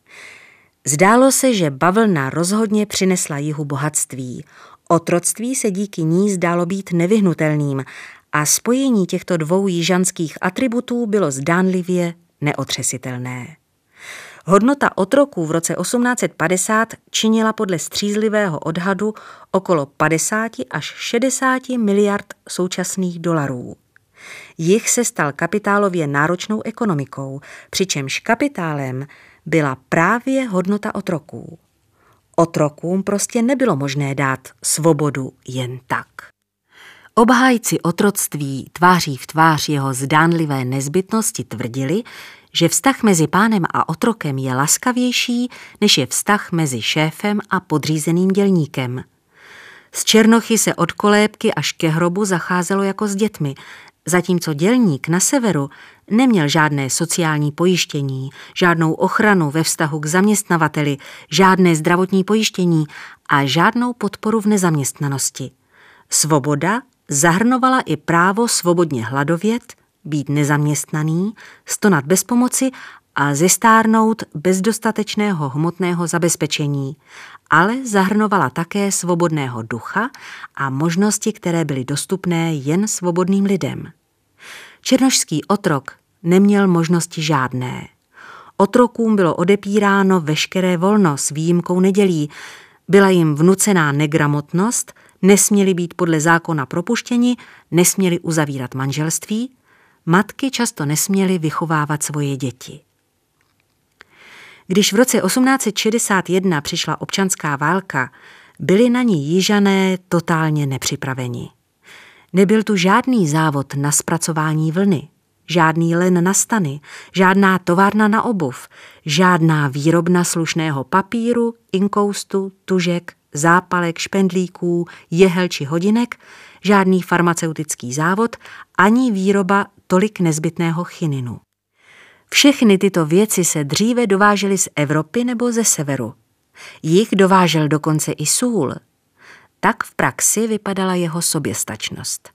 Zdálo se, že bavlna rozhodně přinesla jihu bohatství. Otroctví se díky ní zdálo být nevyhnutelným a spojení těchto dvou jižanských atributů bylo zdánlivě neotřesitelné. Hodnota otroků v roce 1850 činila podle střízlivého odhadu okolo 50 až 60 miliard současných dolarů. Jih se stal kapitálově náročnou ekonomikou, přičemž kapitálem byla právě hodnota otroků. Otrokům prostě nebylo možné dát svobodu jen tak. Obhájci otroctví tváří v tvář jeho zdánlivé nezbytnosti tvrdili, že vztah mezi pánem a otrokem je laskavější, než je vztah mezi šéfem a podřízeným dělníkem. Z černochy se od kolébky až ke hrobu zacházelo jako s dětmi, zatímco dělník na severu neměl žádné sociální pojištění, žádnou ochranu ve vztahu k zaměstnavateli, žádné zdravotní pojištění a žádnou podporu v nezaměstnanosti. Svoboda zahrnovala i právo svobodně hladovět, být nezaměstnaný, stonat bez pomoci a zestárnout bez dostatečného hmotného zabezpečení, ale zahrnovala také svobodného ducha a možnosti, které byly dostupné jen svobodným lidem. Černošský otrok neměl možnosti žádné. Otrokům bylo odepíráno veškeré volno s výjimkou nedělí, byla jim vnucená negramotnost, nesměli být podle zákona propuštěni, nesměli uzavírat manželství, matky často nesměly vychovávat svoje děti. Když v roce 1861 přišla občanská válka, byli na ní Jižané totálně nepřipraveni. Nebyl tu žádný závod na zpracování vlny, žádný len na stany, žádná továrna na obuv, žádná výrobna slušného papíru, inkoustu, tužek, zápalek, špendlíků, jehel či hodinek, žádný farmaceutický závod, ani výroba tolik nezbytného chininu. Všechny tyto věci se dříve dovážely z Evropy nebo ze severu. Jih dovážel dokonce i sůl. Tak v praxi vypadala jeho soběstačnost.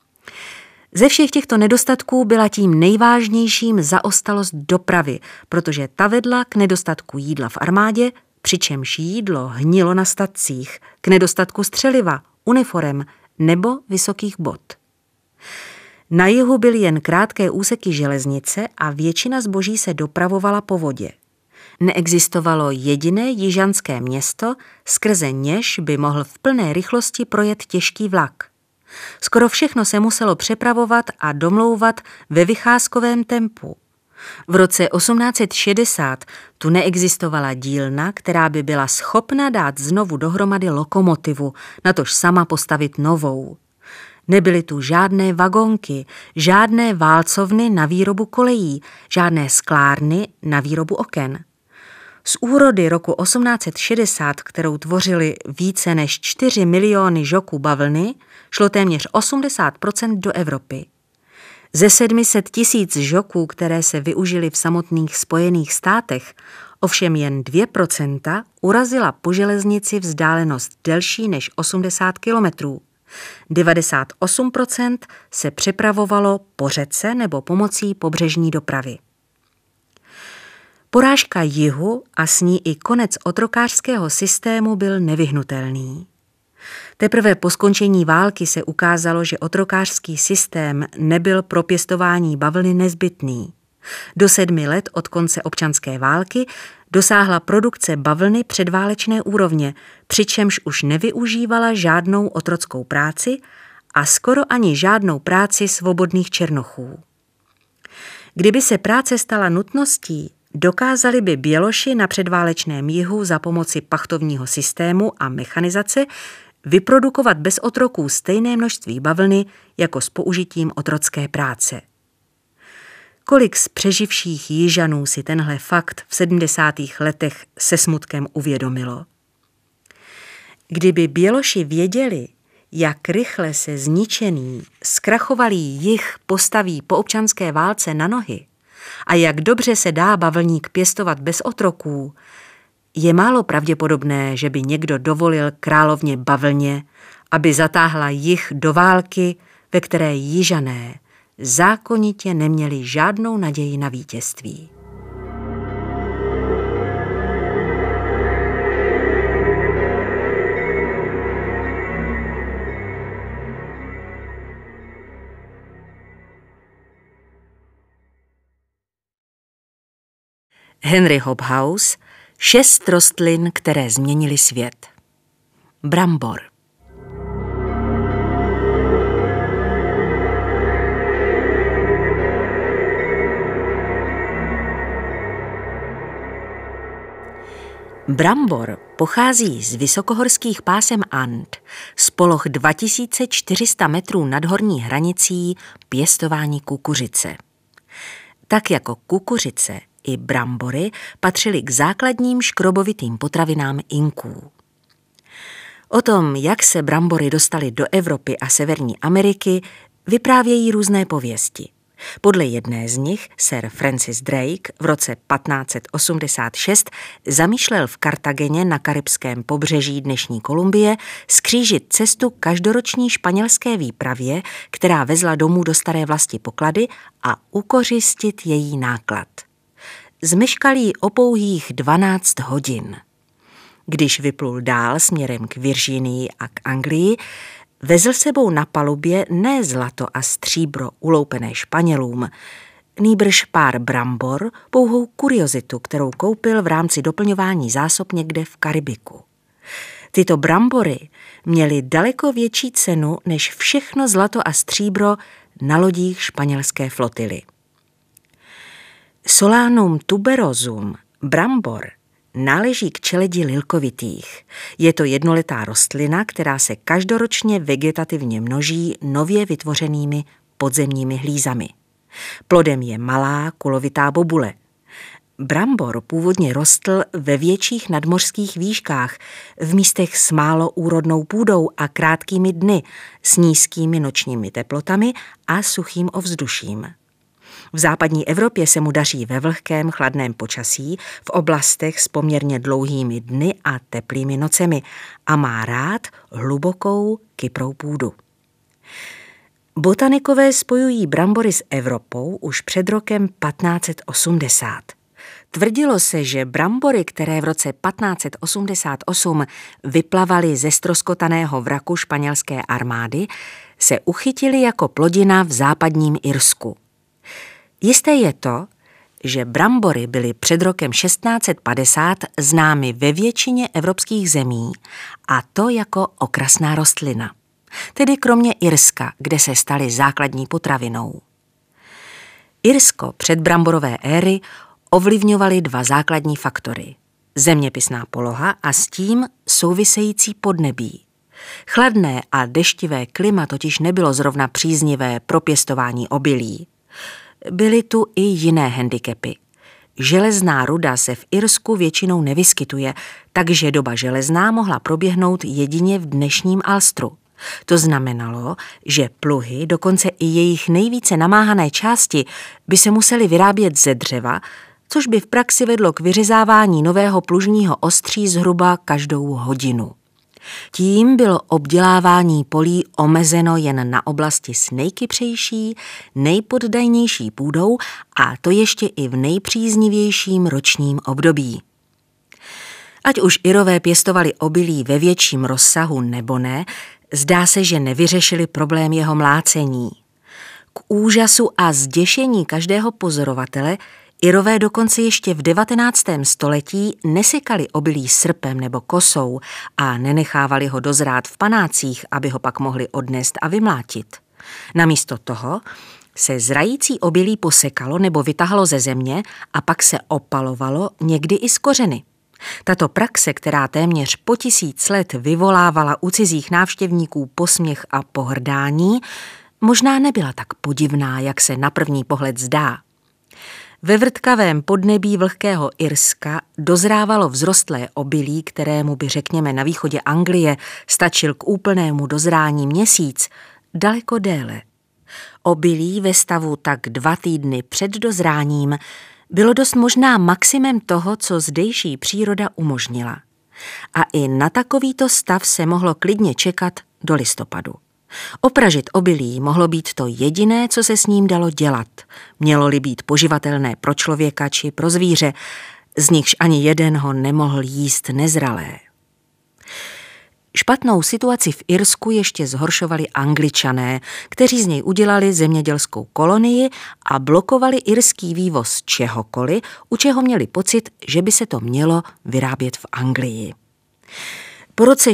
Ze všech těchto nedostatků byla tím nejvážnějším zaostalost dopravy, protože ta vedla k nedostatku jídla v armádě, přičemž jídlo hnilo na statcích, k nedostatku střeliva, uniforem nebo vysokých bot. Na jihu byly jen krátké úseky železnice a většina zboží se dopravovala po vodě. Neexistovalo jediné jižanské město, skrze něž by mohl v plné rychlosti projet těžký vlak. Skoro všechno se muselo přepravovat a domlouvat ve vycházkovém tempu. V roce 1860 tu neexistovala dílna, která by byla schopna dát znovu dohromady lokomotivu, natož sama postavit novou. Nebyly tu žádné vagonky, žádné válcovny na výrobu kolejí, žádné sklárny na výrobu oken. Z úrody roku 1860, kterou tvořily více než 4 miliony žoků bavlny, šlo téměř 80% do Evropy. Ze 700 000 žoků, které se využily v samotných Spojených státech, ovšem jen 2% urazila po železnici vzdálenost delší než 80 kilometrů. 98% se přepravovalo po řece nebo pomocí pobřežní dopravy. Porážka jihu a s ní i konec otrokářského systému byl nevyhnutelný. Teprve po skončení války se ukázalo, že otrokářský systém nebyl pro pěstování bavlny nezbytný. Do 7 let od konce občanské války dosáhla produkce bavlny předválečné úrovně, přičemž už nevyužívala žádnou otrockou práci a skoro ani žádnou práci svobodných černochů. Kdyby se práce stala nutností, dokázali by Běloši na předválečném jihu za pomoci pachtovního systému a mechanizace vyprodukovat bez otroků stejné množství bavlny jako s použitím otrocké práce. Kolik z přeživších Jižanů si tenhle fakt v 70. letech se smutkem uvědomilo? Kdyby Běloši věděli, jak rychle se zničený, zkrachovalý jih postaví po občanské válce na nohy a jak dobře se dá bavlník pěstovat bez otroků, je málo pravděpodobné, že by někdo dovolil královně Bavlně, aby zatáhla jih do války, ve které Jižané zákonitě neměli žádnou naději na vítězství. Henry Hobhouse, 6 rostlin, které změnily svět. Brambor. Brambor pochází z vysokohorských pásem And, z poloh 2400 metrů nad horní hranicí pěstování kukuřice. Tak jako kukuřice i brambory patřily k základním škrobovitým potravinám Inků. O tom, jak se brambory dostaly do Evropy a Severní Ameriky, vyprávějí různé pověsti. Podle jedné z nich sir Francis Drake v roce 1586 zamýšlel v Kartageně na karibském pobřeží dnešní Kolumbie skřížit cestu každoroční španělské výpravě, která vezla domů do staré vlasti poklady, a ukořistit její náklad. Zmeškal jí o pouhých 12 hodin. Když vyplul dál směrem k Virginii a k Anglii, vezl sebou na palubě ne zlato a stříbro uloupené Španělům, nýbrž pár brambor, pouhou kuriozitu, kterou koupil v rámci doplňování zásob někde v Karibiku. Tyto brambory měly daleko větší cenu než všechno zlato a stříbro na lodích španělské flotily. Solanum tuberosum, brambor, náleží k čeledi lilkovitých. Je to jednoletá rostlina, která se každoročně vegetativně množí nově vytvořenými podzemními hlízami. Plodem je malá kulovitá bobule. Brambor původně rostl ve větších nadmořských výškách, v místech s málo úrodnou půdou a krátkými dny, s nízkými nočními teplotami a suchým ovzduším. V západní Evropě se mu daří ve vlhkém, chladném počasí, v oblastech s poměrně dlouhými dny a teplými nocemi a má rád hlubokou, kyprou půdu. Botanikové spojují brambory s Evropou už před rokem 1580. Tvrdilo se, že brambory, které v roce 1588 vyplavaly ze ztroskotaného vraku španělské armády, se uchytily jako plodina v západním Irsku. Jisté je to, že brambory byly před rokem 1650 známy ve většině evropských zemí, a to jako okrasná rostlina, tedy kromě Irska, kde se staly základní potravinou. Irsko předbramborové éry ovlivňovaly 2 základní faktory. Zeměpisná poloha a s tím související podnebí. Chladné a deštivé klima totiž nebylo zrovna příznivé pro pěstování obilí. Byly tu i jiné handicapy. Železná ruda se v Irsku většinou nevyskytuje, takže doba železná mohla proběhnout jedině v dnešním Ulsteru. To znamenalo, že pluhy, dokonce i jejich nejvíce namáhané části, by se musely vyrábět ze dřeva, což by v praxi vedlo k vyřezávání nového plužního ostří zhruba každou hodinu. Tím bylo obdělávání polí omezeno jen na oblasti s nejkypřejší, nejpoddajnější půdou a to ještě i v nejpříznivějším ročním období. Ať už Irové pěstovali obilí ve větším rozsahu nebo ne, zdá se, že nevyřešili problém jeho mlácení. K úžasu a zděšení každého pozorovatele Irové dokonce ještě v 19. století nesykali obilí srpem nebo kosou a nenechávali ho dozrát v panácích, aby ho pak mohli odnést a vymlátit. Namísto toho se zrající obilí posekalo nebo vytahalo ze země a pak se opalovalo, někdy i z kořeny. Tato praxe, která téměř po 1000 let vyvolávala u cizích návštěvníků posměch a pohrdání, možná nebyla tak podivná, jak se na první pohled zdá. Ve vrtkavém podnebí vlhkého Irska dozrávalo vzrostlé obilí, kterému by, řekněme, na východě Anglie stačil k úplnému dozrání měsíc, daleko déle. Obilí ve stavu tak 2 týdny před dozráním bylo dost možná maximem toho, co zdejší příroda umožnila. A i na takovýto stav se mohlo klidně čekat do listopadu. Opražit obilí mohlo být to jediné, co se s ním dalo dělat. Mělo-li být poživatelné pro člověka či pro zvíře, z nichž ani jeden ho nemohl jíst nezralé. Špatnou situaci v Irsku ještě zhoršovali Angličané, kteří z něj udělali zemědělskou kolonii a blokovali irský vývoz čehokoliv, u čeho měli pocit, že by se to mělo vyrábět v Anglii. Po roce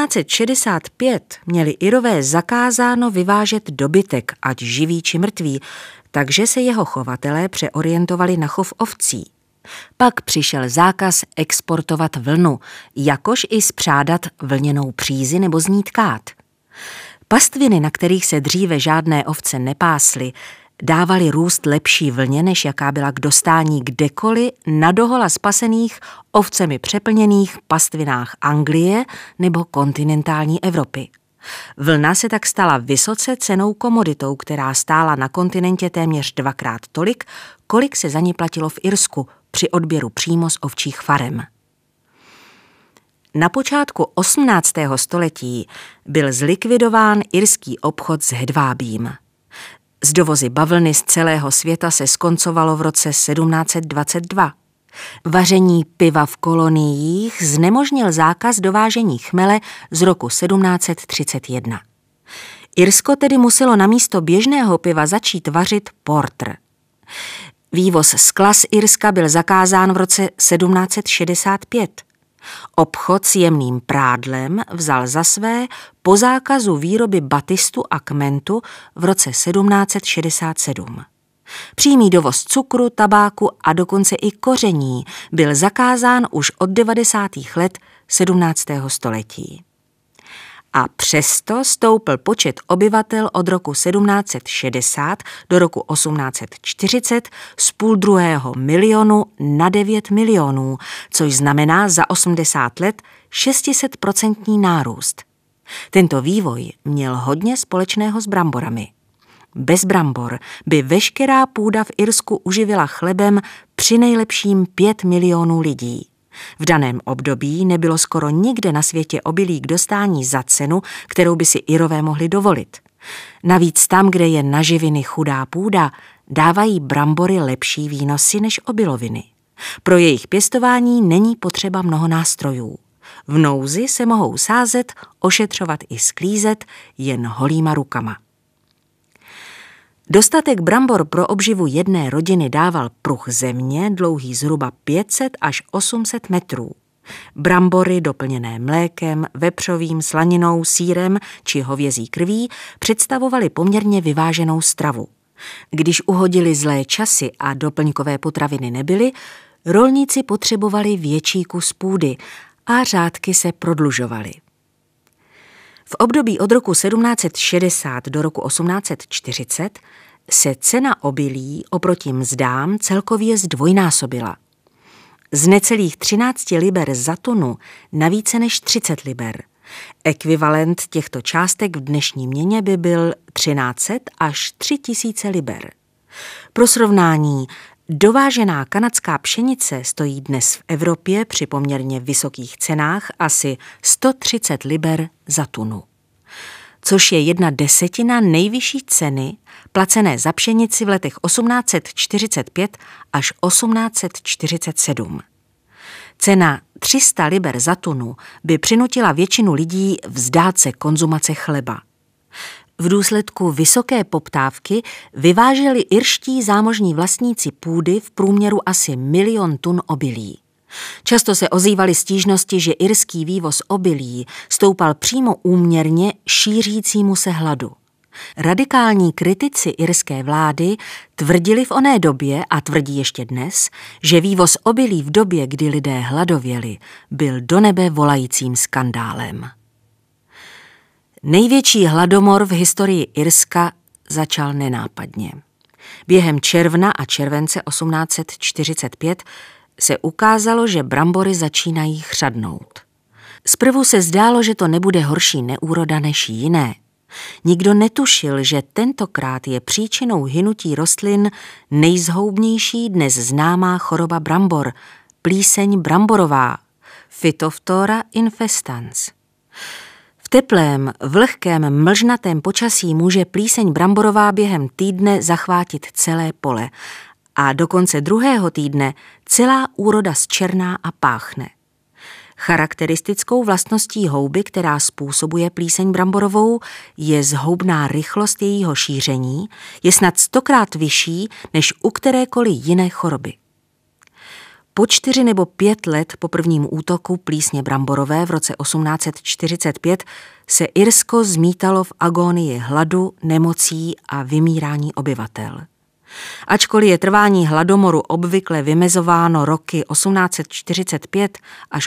1665 měli Irové zakázáno vyvážet dobytek, ať živý či mrtvý, takže se jeho chovatelé přeorientovali na chov ovcí. Pak přišel zákaz exportovat vlnu, jakož i spřádat vlněnou přízi nebo z ní tkát. Pastviny, na kterých se dříve žádné ovce nepásly, dávaly růst lepší vlně, než jaká byla k dostání kdekoliv na dohola spasených ovcemi přeplněných pastvinách Anglie nebo kontinentální Evropy. Vlna se tak stala vysoce cennou komoditou, která stála na kontinentě téměř 2krát tolik, kolik se za ní platilo v Irsku při odběru přímo z ovčích farem. Na počátku 18. století byl zlikvidován irský obchod s hedvábím. S dovozy bavlny z celého světa se skoncovalo v roce 1722. Vaření piva v koloniích znemožnil zákaz dovážení chmele z roku 1731. Irsko tedy muselo namísto běžného piva začít vařit porter. Vývoz skla z Irska byl zakázán v roce 1765. Obchod s jemným prádlem vzal za své po zákazu výroby batistu a kmentu v roce 1767. Přímý dovoz cukru, tabáku a dokonce i koření byl zakázán už od 90. let 17. století. A přesto stoupl počet obyvatel od roku 1760 do roku 1840 z 5,5 milionu na 9 milionů, což znamená za 80 let 600% nárůst. Tento vývoj měl hodně společného s bramborami. Bez brambor by veškerá půda v Irsku uživila chlebem přinejlepším 5 milionů lidí. V daném období nebylo skoro nikde na světě obilí k dostání za cenu, kterou by si Irové mohli dovolit. Navíc tam, kde je na živiny chudá půda, dávají brambory lepší výnosy než obiloviny. Pro jejich pěstování není potřeba mnoho nástrojů. V nouzi se mohou sázet, ošetřovat i sklízet jen holýma rukama. Dostatek brambor pro obživu jedné rodiny dával pruh země dlouhý zhruba 500 až 800 metrů. Brambory doplněné mlékem, vepřovým, slaninou, sýrem či hovězí krví představovaly poměrně vyváženou stravu. Když uhodily zlé časy a doplňkové potraviny nebyly, rolníci potřebovali větší kus půdy a řádky se prodlužovaly. V období od roku 1760 do roku 1840 se cena obilí oproti mzdám celkově zdvojnásobila. Z necelých 13 liber za tunu na více než 30 liber. Ekvivalent těchto částek v dnešní měně by byl 1300 až 3000 liber. Pro srovnání, Dovážená kanadská pšenice stojí dnes v Evropě při poměrně vysokých cenách asi 130 liber za tunu, což je 1/10 nejvyšší ceny placené za pšenici v letech 1845 až 1847. Cena 300 liber za tunu by přinutila většinu lidí vzdát se konzumace chleba. V důsledku vysoké poptávky vyváželi irští zámožní vlastníci půdy v průměru asi 1 000 000 tun obilí. Často se ozývaly stížnosti, že irský vývoz obilí stoupal přímo úměrně šířícímu se hladu. Radikální kritici irské vlády tvrdili v oné době a tvrdí ještě dnes, že vývoz obilí v době, kdy lidé hladověli, byl do nebe volajícím skandálem. Největší hladomor v historii Irska začal nenápadně. Během června a července 1845 se ukázalo, že brambory začínají chřadnout. Zprvu se zdálo, že to nebude horší neúroda než jiné. Nikdo netušil, že tentokrát je příčinou hynutí rostlin nejzhoubnější dnes známá choroba brambor, plíseň bramborová, Phytophthora infestans. V teplém, vlhkém, mlžnatém počasí může plíseň bramborová během týdne zachvátit celé pole a do konce druhého týdne celá úroda zčerná a páchne. Charakteristickou vlastností houby, která způsobuje plíseň bramborovou, je zhoubná rychlost jejího šíření, je snad 100krát vyšší než u kterékoliv jiné choroby. Po 4 nebo 5 let po prvním útoku plísně bramborové v roce 1845 se Irsko zmítalo v agónii hladu, nemocí a vymírání obyvatel. Ačkoliv je trvání hladomoru obvykle vymezováno roky 1845 až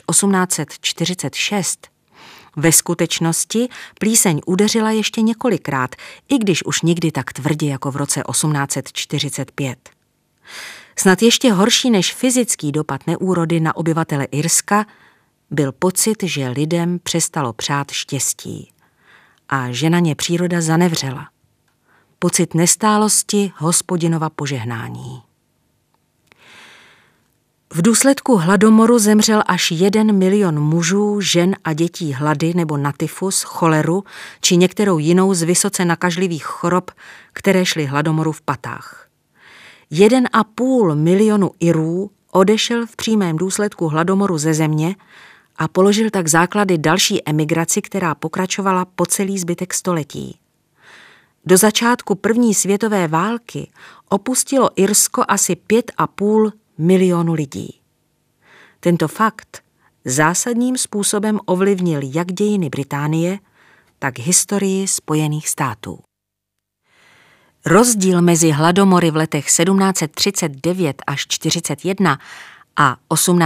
1846, ve skutečnosti plíseň udeřila ještě několikrát, i když už nikdy tak tvrdě jako v roce 1845. Snad ještě horší než fyzický dopad neúrody na obyvatele Irska byl pocit, že lidem přestalo přát štěstí a že na ně příroda zanevřela. Pocit nestálosti Hospodinova požehnání. V důsledku hladomoru zemřel až 1 milion mužů, žen a dětí hlady nebo na tyfus, choleru či některou jinou z vysoce nakažlivých chorob, které šly hladomoru v patách. 1,5 milionu Irů odešel v přímém důsledku hladomoru ze země a položil tak základy další emigraci, která pokračovala po celý zbytek století. Do začátku první světové války opustilo Irsko asi 5,5 milionu lidí. Tento fakt zásadním způsobem ovlivnil jak dějiny Británie, tak historii Spojených států. Rozdíl mezi hladomory v letech 1739 až 41 a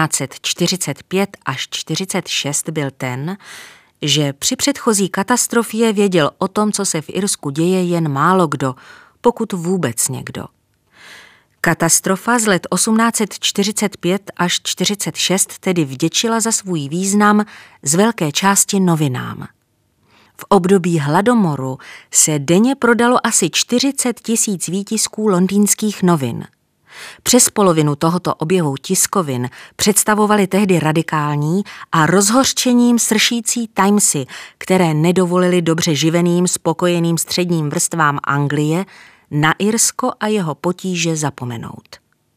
1845 až 46 byl ten, že při předchozí katastrofě věděl o tom, co se v Irsku děje, jen málo kdo, pokud vůbec někdo. Katastrofa z let 1845 až 46 tedy vděčila za svůj význam z velké části novinám. V období hladomoru se denně prodalo asi 40 000 výtisků londýnských novin. Přes polovinu tohoto objevu tiskovin představovaly tehdy radikální a rozhořčením sršící Timesy, které nedovolily dobře živeným, spokojeným středním vrstvám Anglie na Irsko a jeho potíže zapomenout.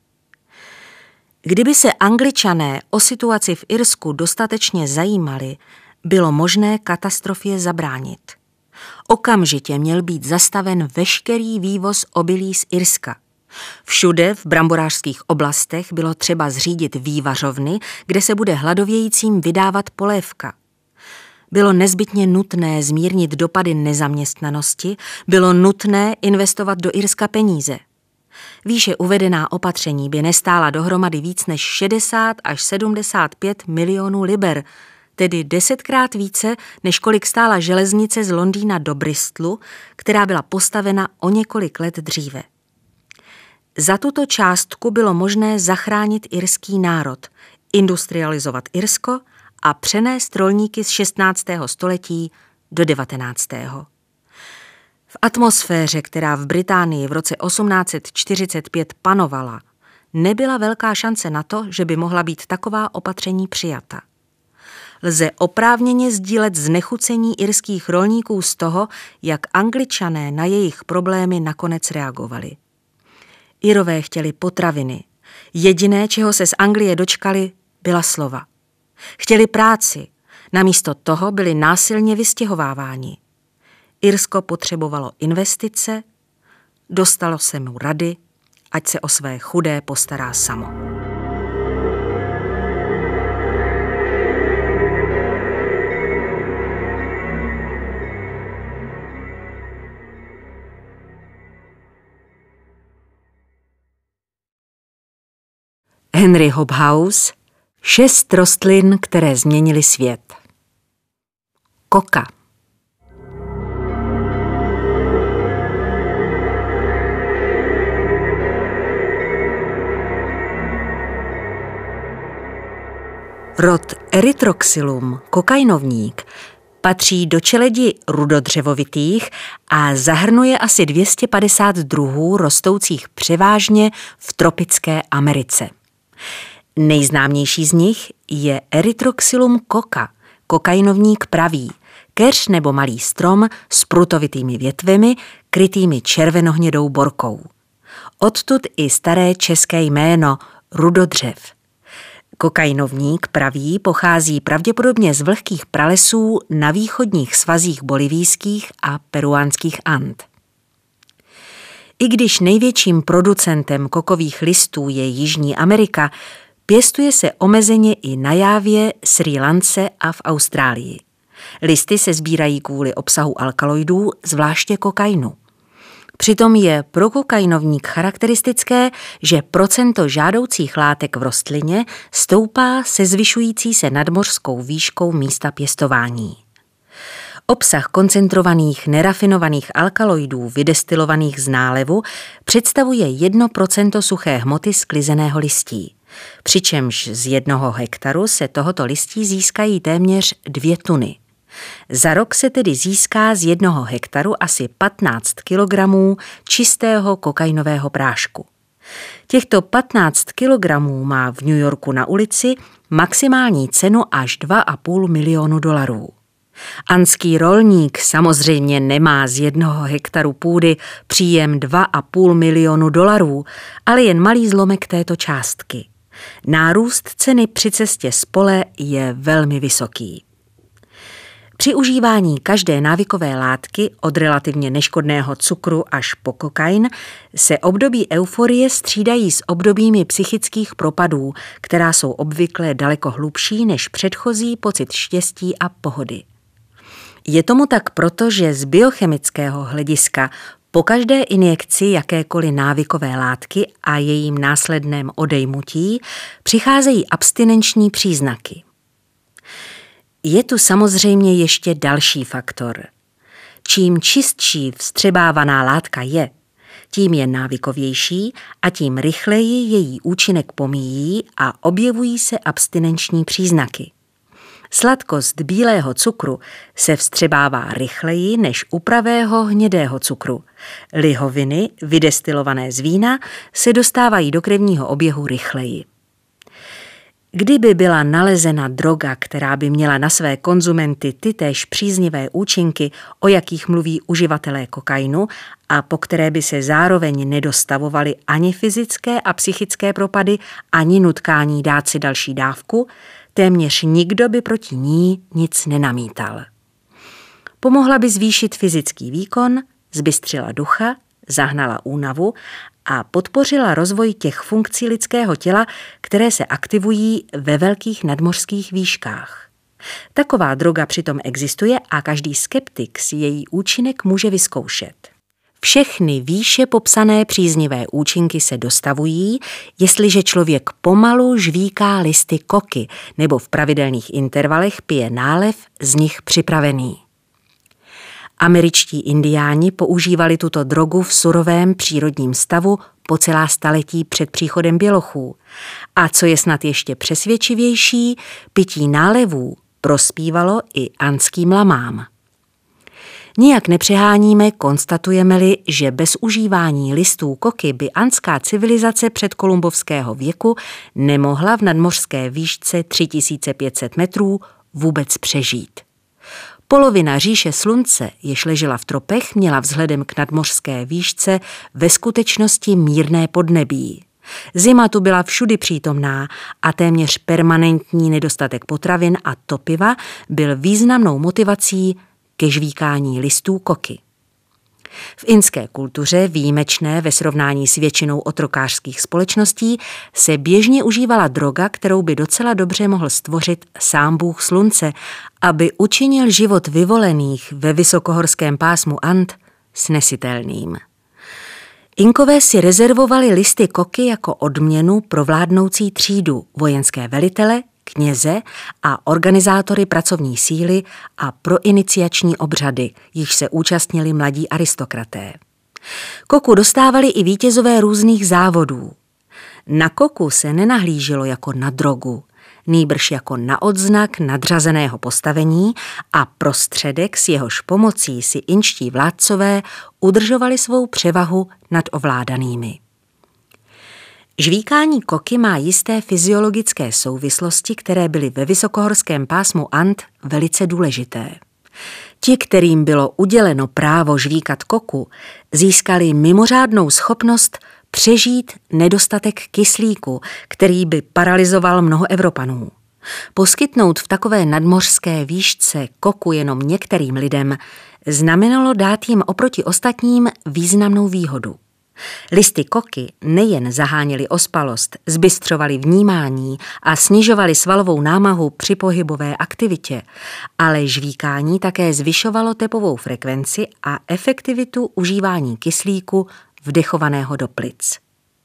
Kdyby se Angličané o situaci v Irsku dostatečně zajímali, bylo možné katastrofě zabránit. Okamžitě měl být zastaven veškerý vývoz obilí z Irska. Všude v bramborářských oblastech bylo třeba zřídit vývařovny, kde se bude hladovějícím vydávat polévka. Bylo nezbytně nutné zmírnit dopady nezaměstnanosti, bylo nutné investovat do Irska peníze. Výše uvedená opatření by nestála dohromady víc než 60 až 75 milionů liber, tedy 10krát více, než kolik stála železnice z Londýna do Bristolu, která byla postavena o několik let dříve. Za tuto částku bylo možné zachránit irský národ, industrializovat Irsko a přenést rolníky z 16. století do 19. V atmosféře, která v Británii v roce 1845 panovala, nebyla velká šance na to, že by mohla být taková opatření přijata. Lze oprávněně sdílet znechucení irských rolníků z toho, jak Angličané na jejich problémy nakonec reagovali. Irové chtěli potraviny. Jediné, čeho se z Anglie dočkali, byla slova. Chtěli práci. Namísto toho byli násilně vystěhováváni. Irsko potřebovalo investice, dostalo se mu rady, ať se o své chudé postará samo. Henry Hobhouse, 6 rostlin, které změnily svět. Koka. Rod Erythroxylum, kokainovník, patří do čeledi rudodřevovitých a zahrnuje asi 250 druhů rostoucích převážně v tropické Americe. Nejznámější z nich je Erythroxylum coca, kokainovník pravý, keř nebo malý strom s prutovitými větvemi, krytými červenohnědou borkou. Odtud i staré české jméno rudodřev. Kokainovník pravý pochází pravděpodobně z vlhkých pralesů na východních svazích bolivijských a peruánských And. I když největším producentem kokových listů je Jižní Amerika, pěstuje se omezeně i na Jávě, Srí Lance a v Austrálii. Listy se sbírají kvůli obsahu alkaloidů, zvláště kokainu. Přitom je pro kokainovník charakteristické, že procento žádoucích látek v rostlině stoupá se zvyšující se nadmořskou výškou místa pěstování. Obsah koncentrovaných nerafinovaných alkaloidů vydestilovaných z nálevu představuje 1% suché hmoty sklizeného listí, přičemž z 1 hektaru se tohoto listí získají téměř 2 tuny. Za rok se tedy získá z 1 hektaru asi 15 kilogramů čistého kokainového prášku. Těchto 15 kilogramů má v New Yorku na ulici maximální cenu až $2,5 milionu. Andský rolník samozřejmě nemá z 1 hektaru půdy příjem $2,5 milionu, ale jen malý zlomek této částky. Nárůst ceny při cestě z pole je velmi vysoký. Při užívání každé návykové látky od relativně neškodného cukru až po kokain se období euforie střídají s obdobími psychických propadů, která jsou obvykle daleko hlubší než předchozí pocit štěstí a pohody. Je tomu tak proto, že z biochemického hlediska po každé injekci jakékoliv návykové látky a jejím následném odejmutí přicházejí abstinenční příznaky. Je tu samozřejmě ještě další faktor. Čím čistší vstřebávaná látka je, tím je návykovější a tím rychleji její účinek pomíjí a objevují se abstinenční příznaky. Sladkost bílého cukru se vstřebává rychleji než u pravého hnědého cukru. Lihoviny, vydestilované z vína, se dostávají do krevního oběhu rychleji. Kdyby byla nalezena droga, která by měla na své konzumenty tytéž příznivé účinky, o jakých mluví uživatelé kokainu, a po které by se zároveň nedostavovaly ani fyzické a psychické propady, ani nutkání dát si další dávku, téměř nikdo by proti ní nic nenamítal. Pomohla by zvýšit fyzický výkon, zbystřila ducha, zahnala únavu a podpořila rozvoj těch funkcí lidského těla, které se aktivují ve velkých nadmořských výškách. Taková droga přitom existuje a každý skeptik si její účinek může vyzkoušet. Všechny výše popsané příznivé účinky se dostavují, jestliže člověk pomalu žvíká listy koky nebo v pravidelných intervalech pije nálev z nich připravený. Američtí indiáni používali tuto drogu v surovém přírodním stavu po celá staletí před příchodem bělochů. A co je snad ještě přesvědčivější, pití nálevů prospívalo i andským lamám. Nijak nepřeháníme, konstatujeme-li, že bez užívání listů koky by andská civilizace předkolumbovského věku nemohla v nadmořské výšce 3500 metrů vůbec přežít. Polovina říše slunce, jež ležela v tropech, měla vzhledem k nadmořské výšce ve skutečnosti mírné podnebí. Zima tu byla všudy přítomná a téměř permanentní nedostatek potravin a topiva byl významnou motivací ke žvíkání listů koky. V indské kultuře, výjimečné ve srovnání s většinou otrokářských společností, se běžně užívala droga, kterou by docela dobře mohl stvořit sám bůh slunce, aby učinil život vyvolených ve vysokohorském pásmu And snesitelným. Inkové si rezervovali listy koky jako odměnu pro vládnoucí třídu, vojenské velitele, kněze a organizátory pracovní síly a pro iniciační obřady, jichž se účastnili mladí aristokraté. Koku dostávali i vítězové různých závodů. Na koku se nenahlíželo jako na drogu, nýbrž jako na odznak nadřazeného postavení a prostředek, s jehož pomocí si inští vládcové udržovali svou převahu nad ovládanými. Žvíkání koky má jisté fyziologické souvislosti, které byly ve vysokohorském pásmu And velice důležité. Ti, kterým bylo uděleno právo žvíkat koku, získali mimořádnou schopnost přežít nedostatek kyslíku, který by paralyzoval mnoho Evropanů. Poskytnout v takové nadmořské výšce koku jenom některým lidem znamenalo dát jim oproti ostatním významnou výhodu. Listy koky nejen zaháněly ospalost, zbystřovaly vnímání a snižovaly svalovou námahu při pohybové aktivitě, ale žvíkání také zvyšovalo tepovou frekvenci a efektivitu užívání kyslíku vdechovaného do plic.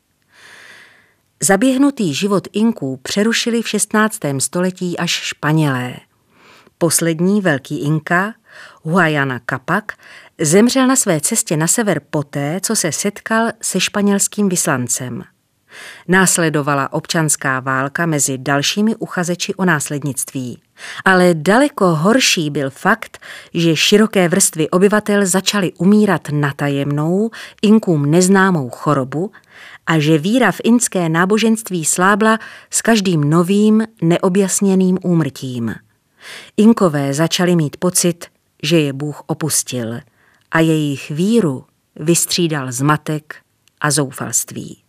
Zaběhnutý život Inků přerušili v 16. století až Španělé. Poslední velký Inka, Huayna Capac, zemřel na své cestě na sever poté, co se setkal se španělským vyslancem. Následovala občanská válka mezi dalšími uchazeči o následnictví. Ale daleko horší byl fakt, že široké vrstvy obyvatel začaly umírat na tajemnou, Inkům neznámou chorobu a že víra v indské náboženství slábla s každým novým, neobjasněným úmrtím. Inkové začali mít pocit, že je Bůh opustil a jejich víru vystřídal zmatek a zoufalství.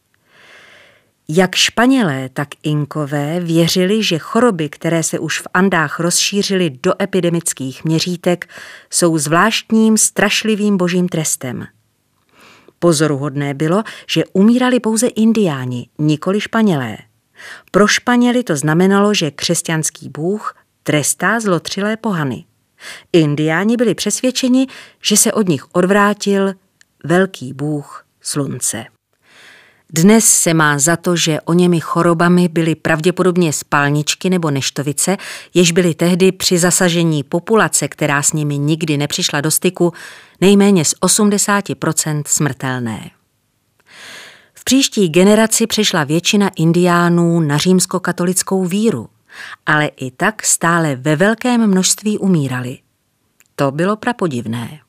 Jak Španělé, tak Inkové věřili, že choroby, které se už v Andách rozšířily do epidemických měřítek, jsou zvláštním strašlivým božím trestem. Pozoruhodné bylo, že umírali pouze Indiáni, nikoli Španělé. Pro Španěly to znamenalo, že křesťanský bůh trestá zlotřilé pohany. Indiáni byli přesvědčeni, že se od nich odvrátil velký bůh slunce. Dnes se má za to, že oněmi chorobami byly pravděpodobně spalničky nebo neštovice, jež byly tehdy při zasažení populace, která s nimi nikdy nepřišla do styku, nejméně z 80% smrtelné. V příští generaci přešla většina Indiánů na římskokatolickou víru, ale i tak stále ve velkém množství umírali. To bylo prapodivné.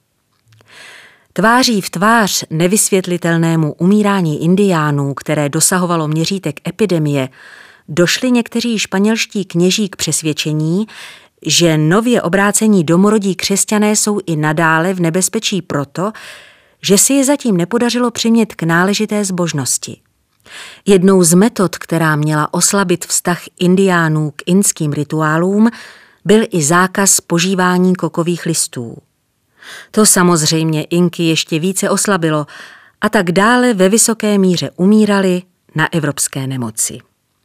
Tváří v tvář nevysvětlitelnému umírání Indiánů, které dosahovalo měřítek epidemie, došli někteří španělští kněží k přesvědčení, že nově obrácení domorodí křesťané jsou i nadále v nebezpečí proto, že si je zatím nepodařilo přimět k náležité zbožnosti. Jednou z metod, která měla oslabit vztah Indiánů k indským rituálům, byl i zákaz požívání kokových listů. To samozřejmě Inky ještě více oslabilo a tak dále ve vysoké míře umírali na evropské nemoci.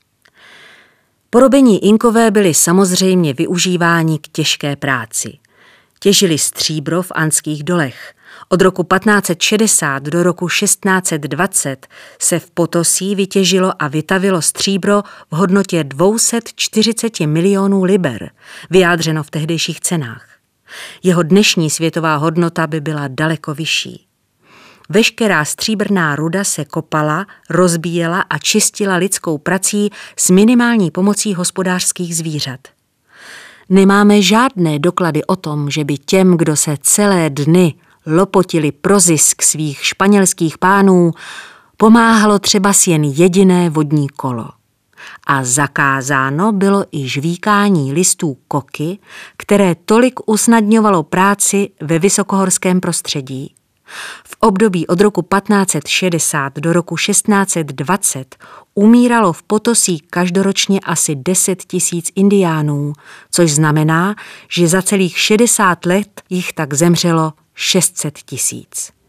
Porobení Inkové byli samozřejmě využíváni k těžké práci. Těžili stříbro v andských dolech. Od roku 1560 do roku 1620 se v Potosí vytěžilo a vytavilo stříbro v hodnotě 240 milionů liber, vyjádřeno v tehdejších cenách. Jeho dnešní světová hodnota by byla daleko vyšší. Veškerá stříbrná ruda se kopala, rozbíjela a čistila lidskou prací s minimální pomocí hospodářských zvířat. Nemáme žádné doklady o tom, že by těm, kdo se celé dny lopotili pro zisk svých španělských pánů, pomáhalo třeba jen jediné vodní kolo. A zakázáno bylo i žvíkání listů koky, které tolik usnadňovalo práci ve vysokohorském prostředí. V období od roku 1560 do roku 1620 umíralo v Potosí každoročně asi 10 000 indiánů, což znamená, že za celých 60 let jich tak zemřelo 600 000.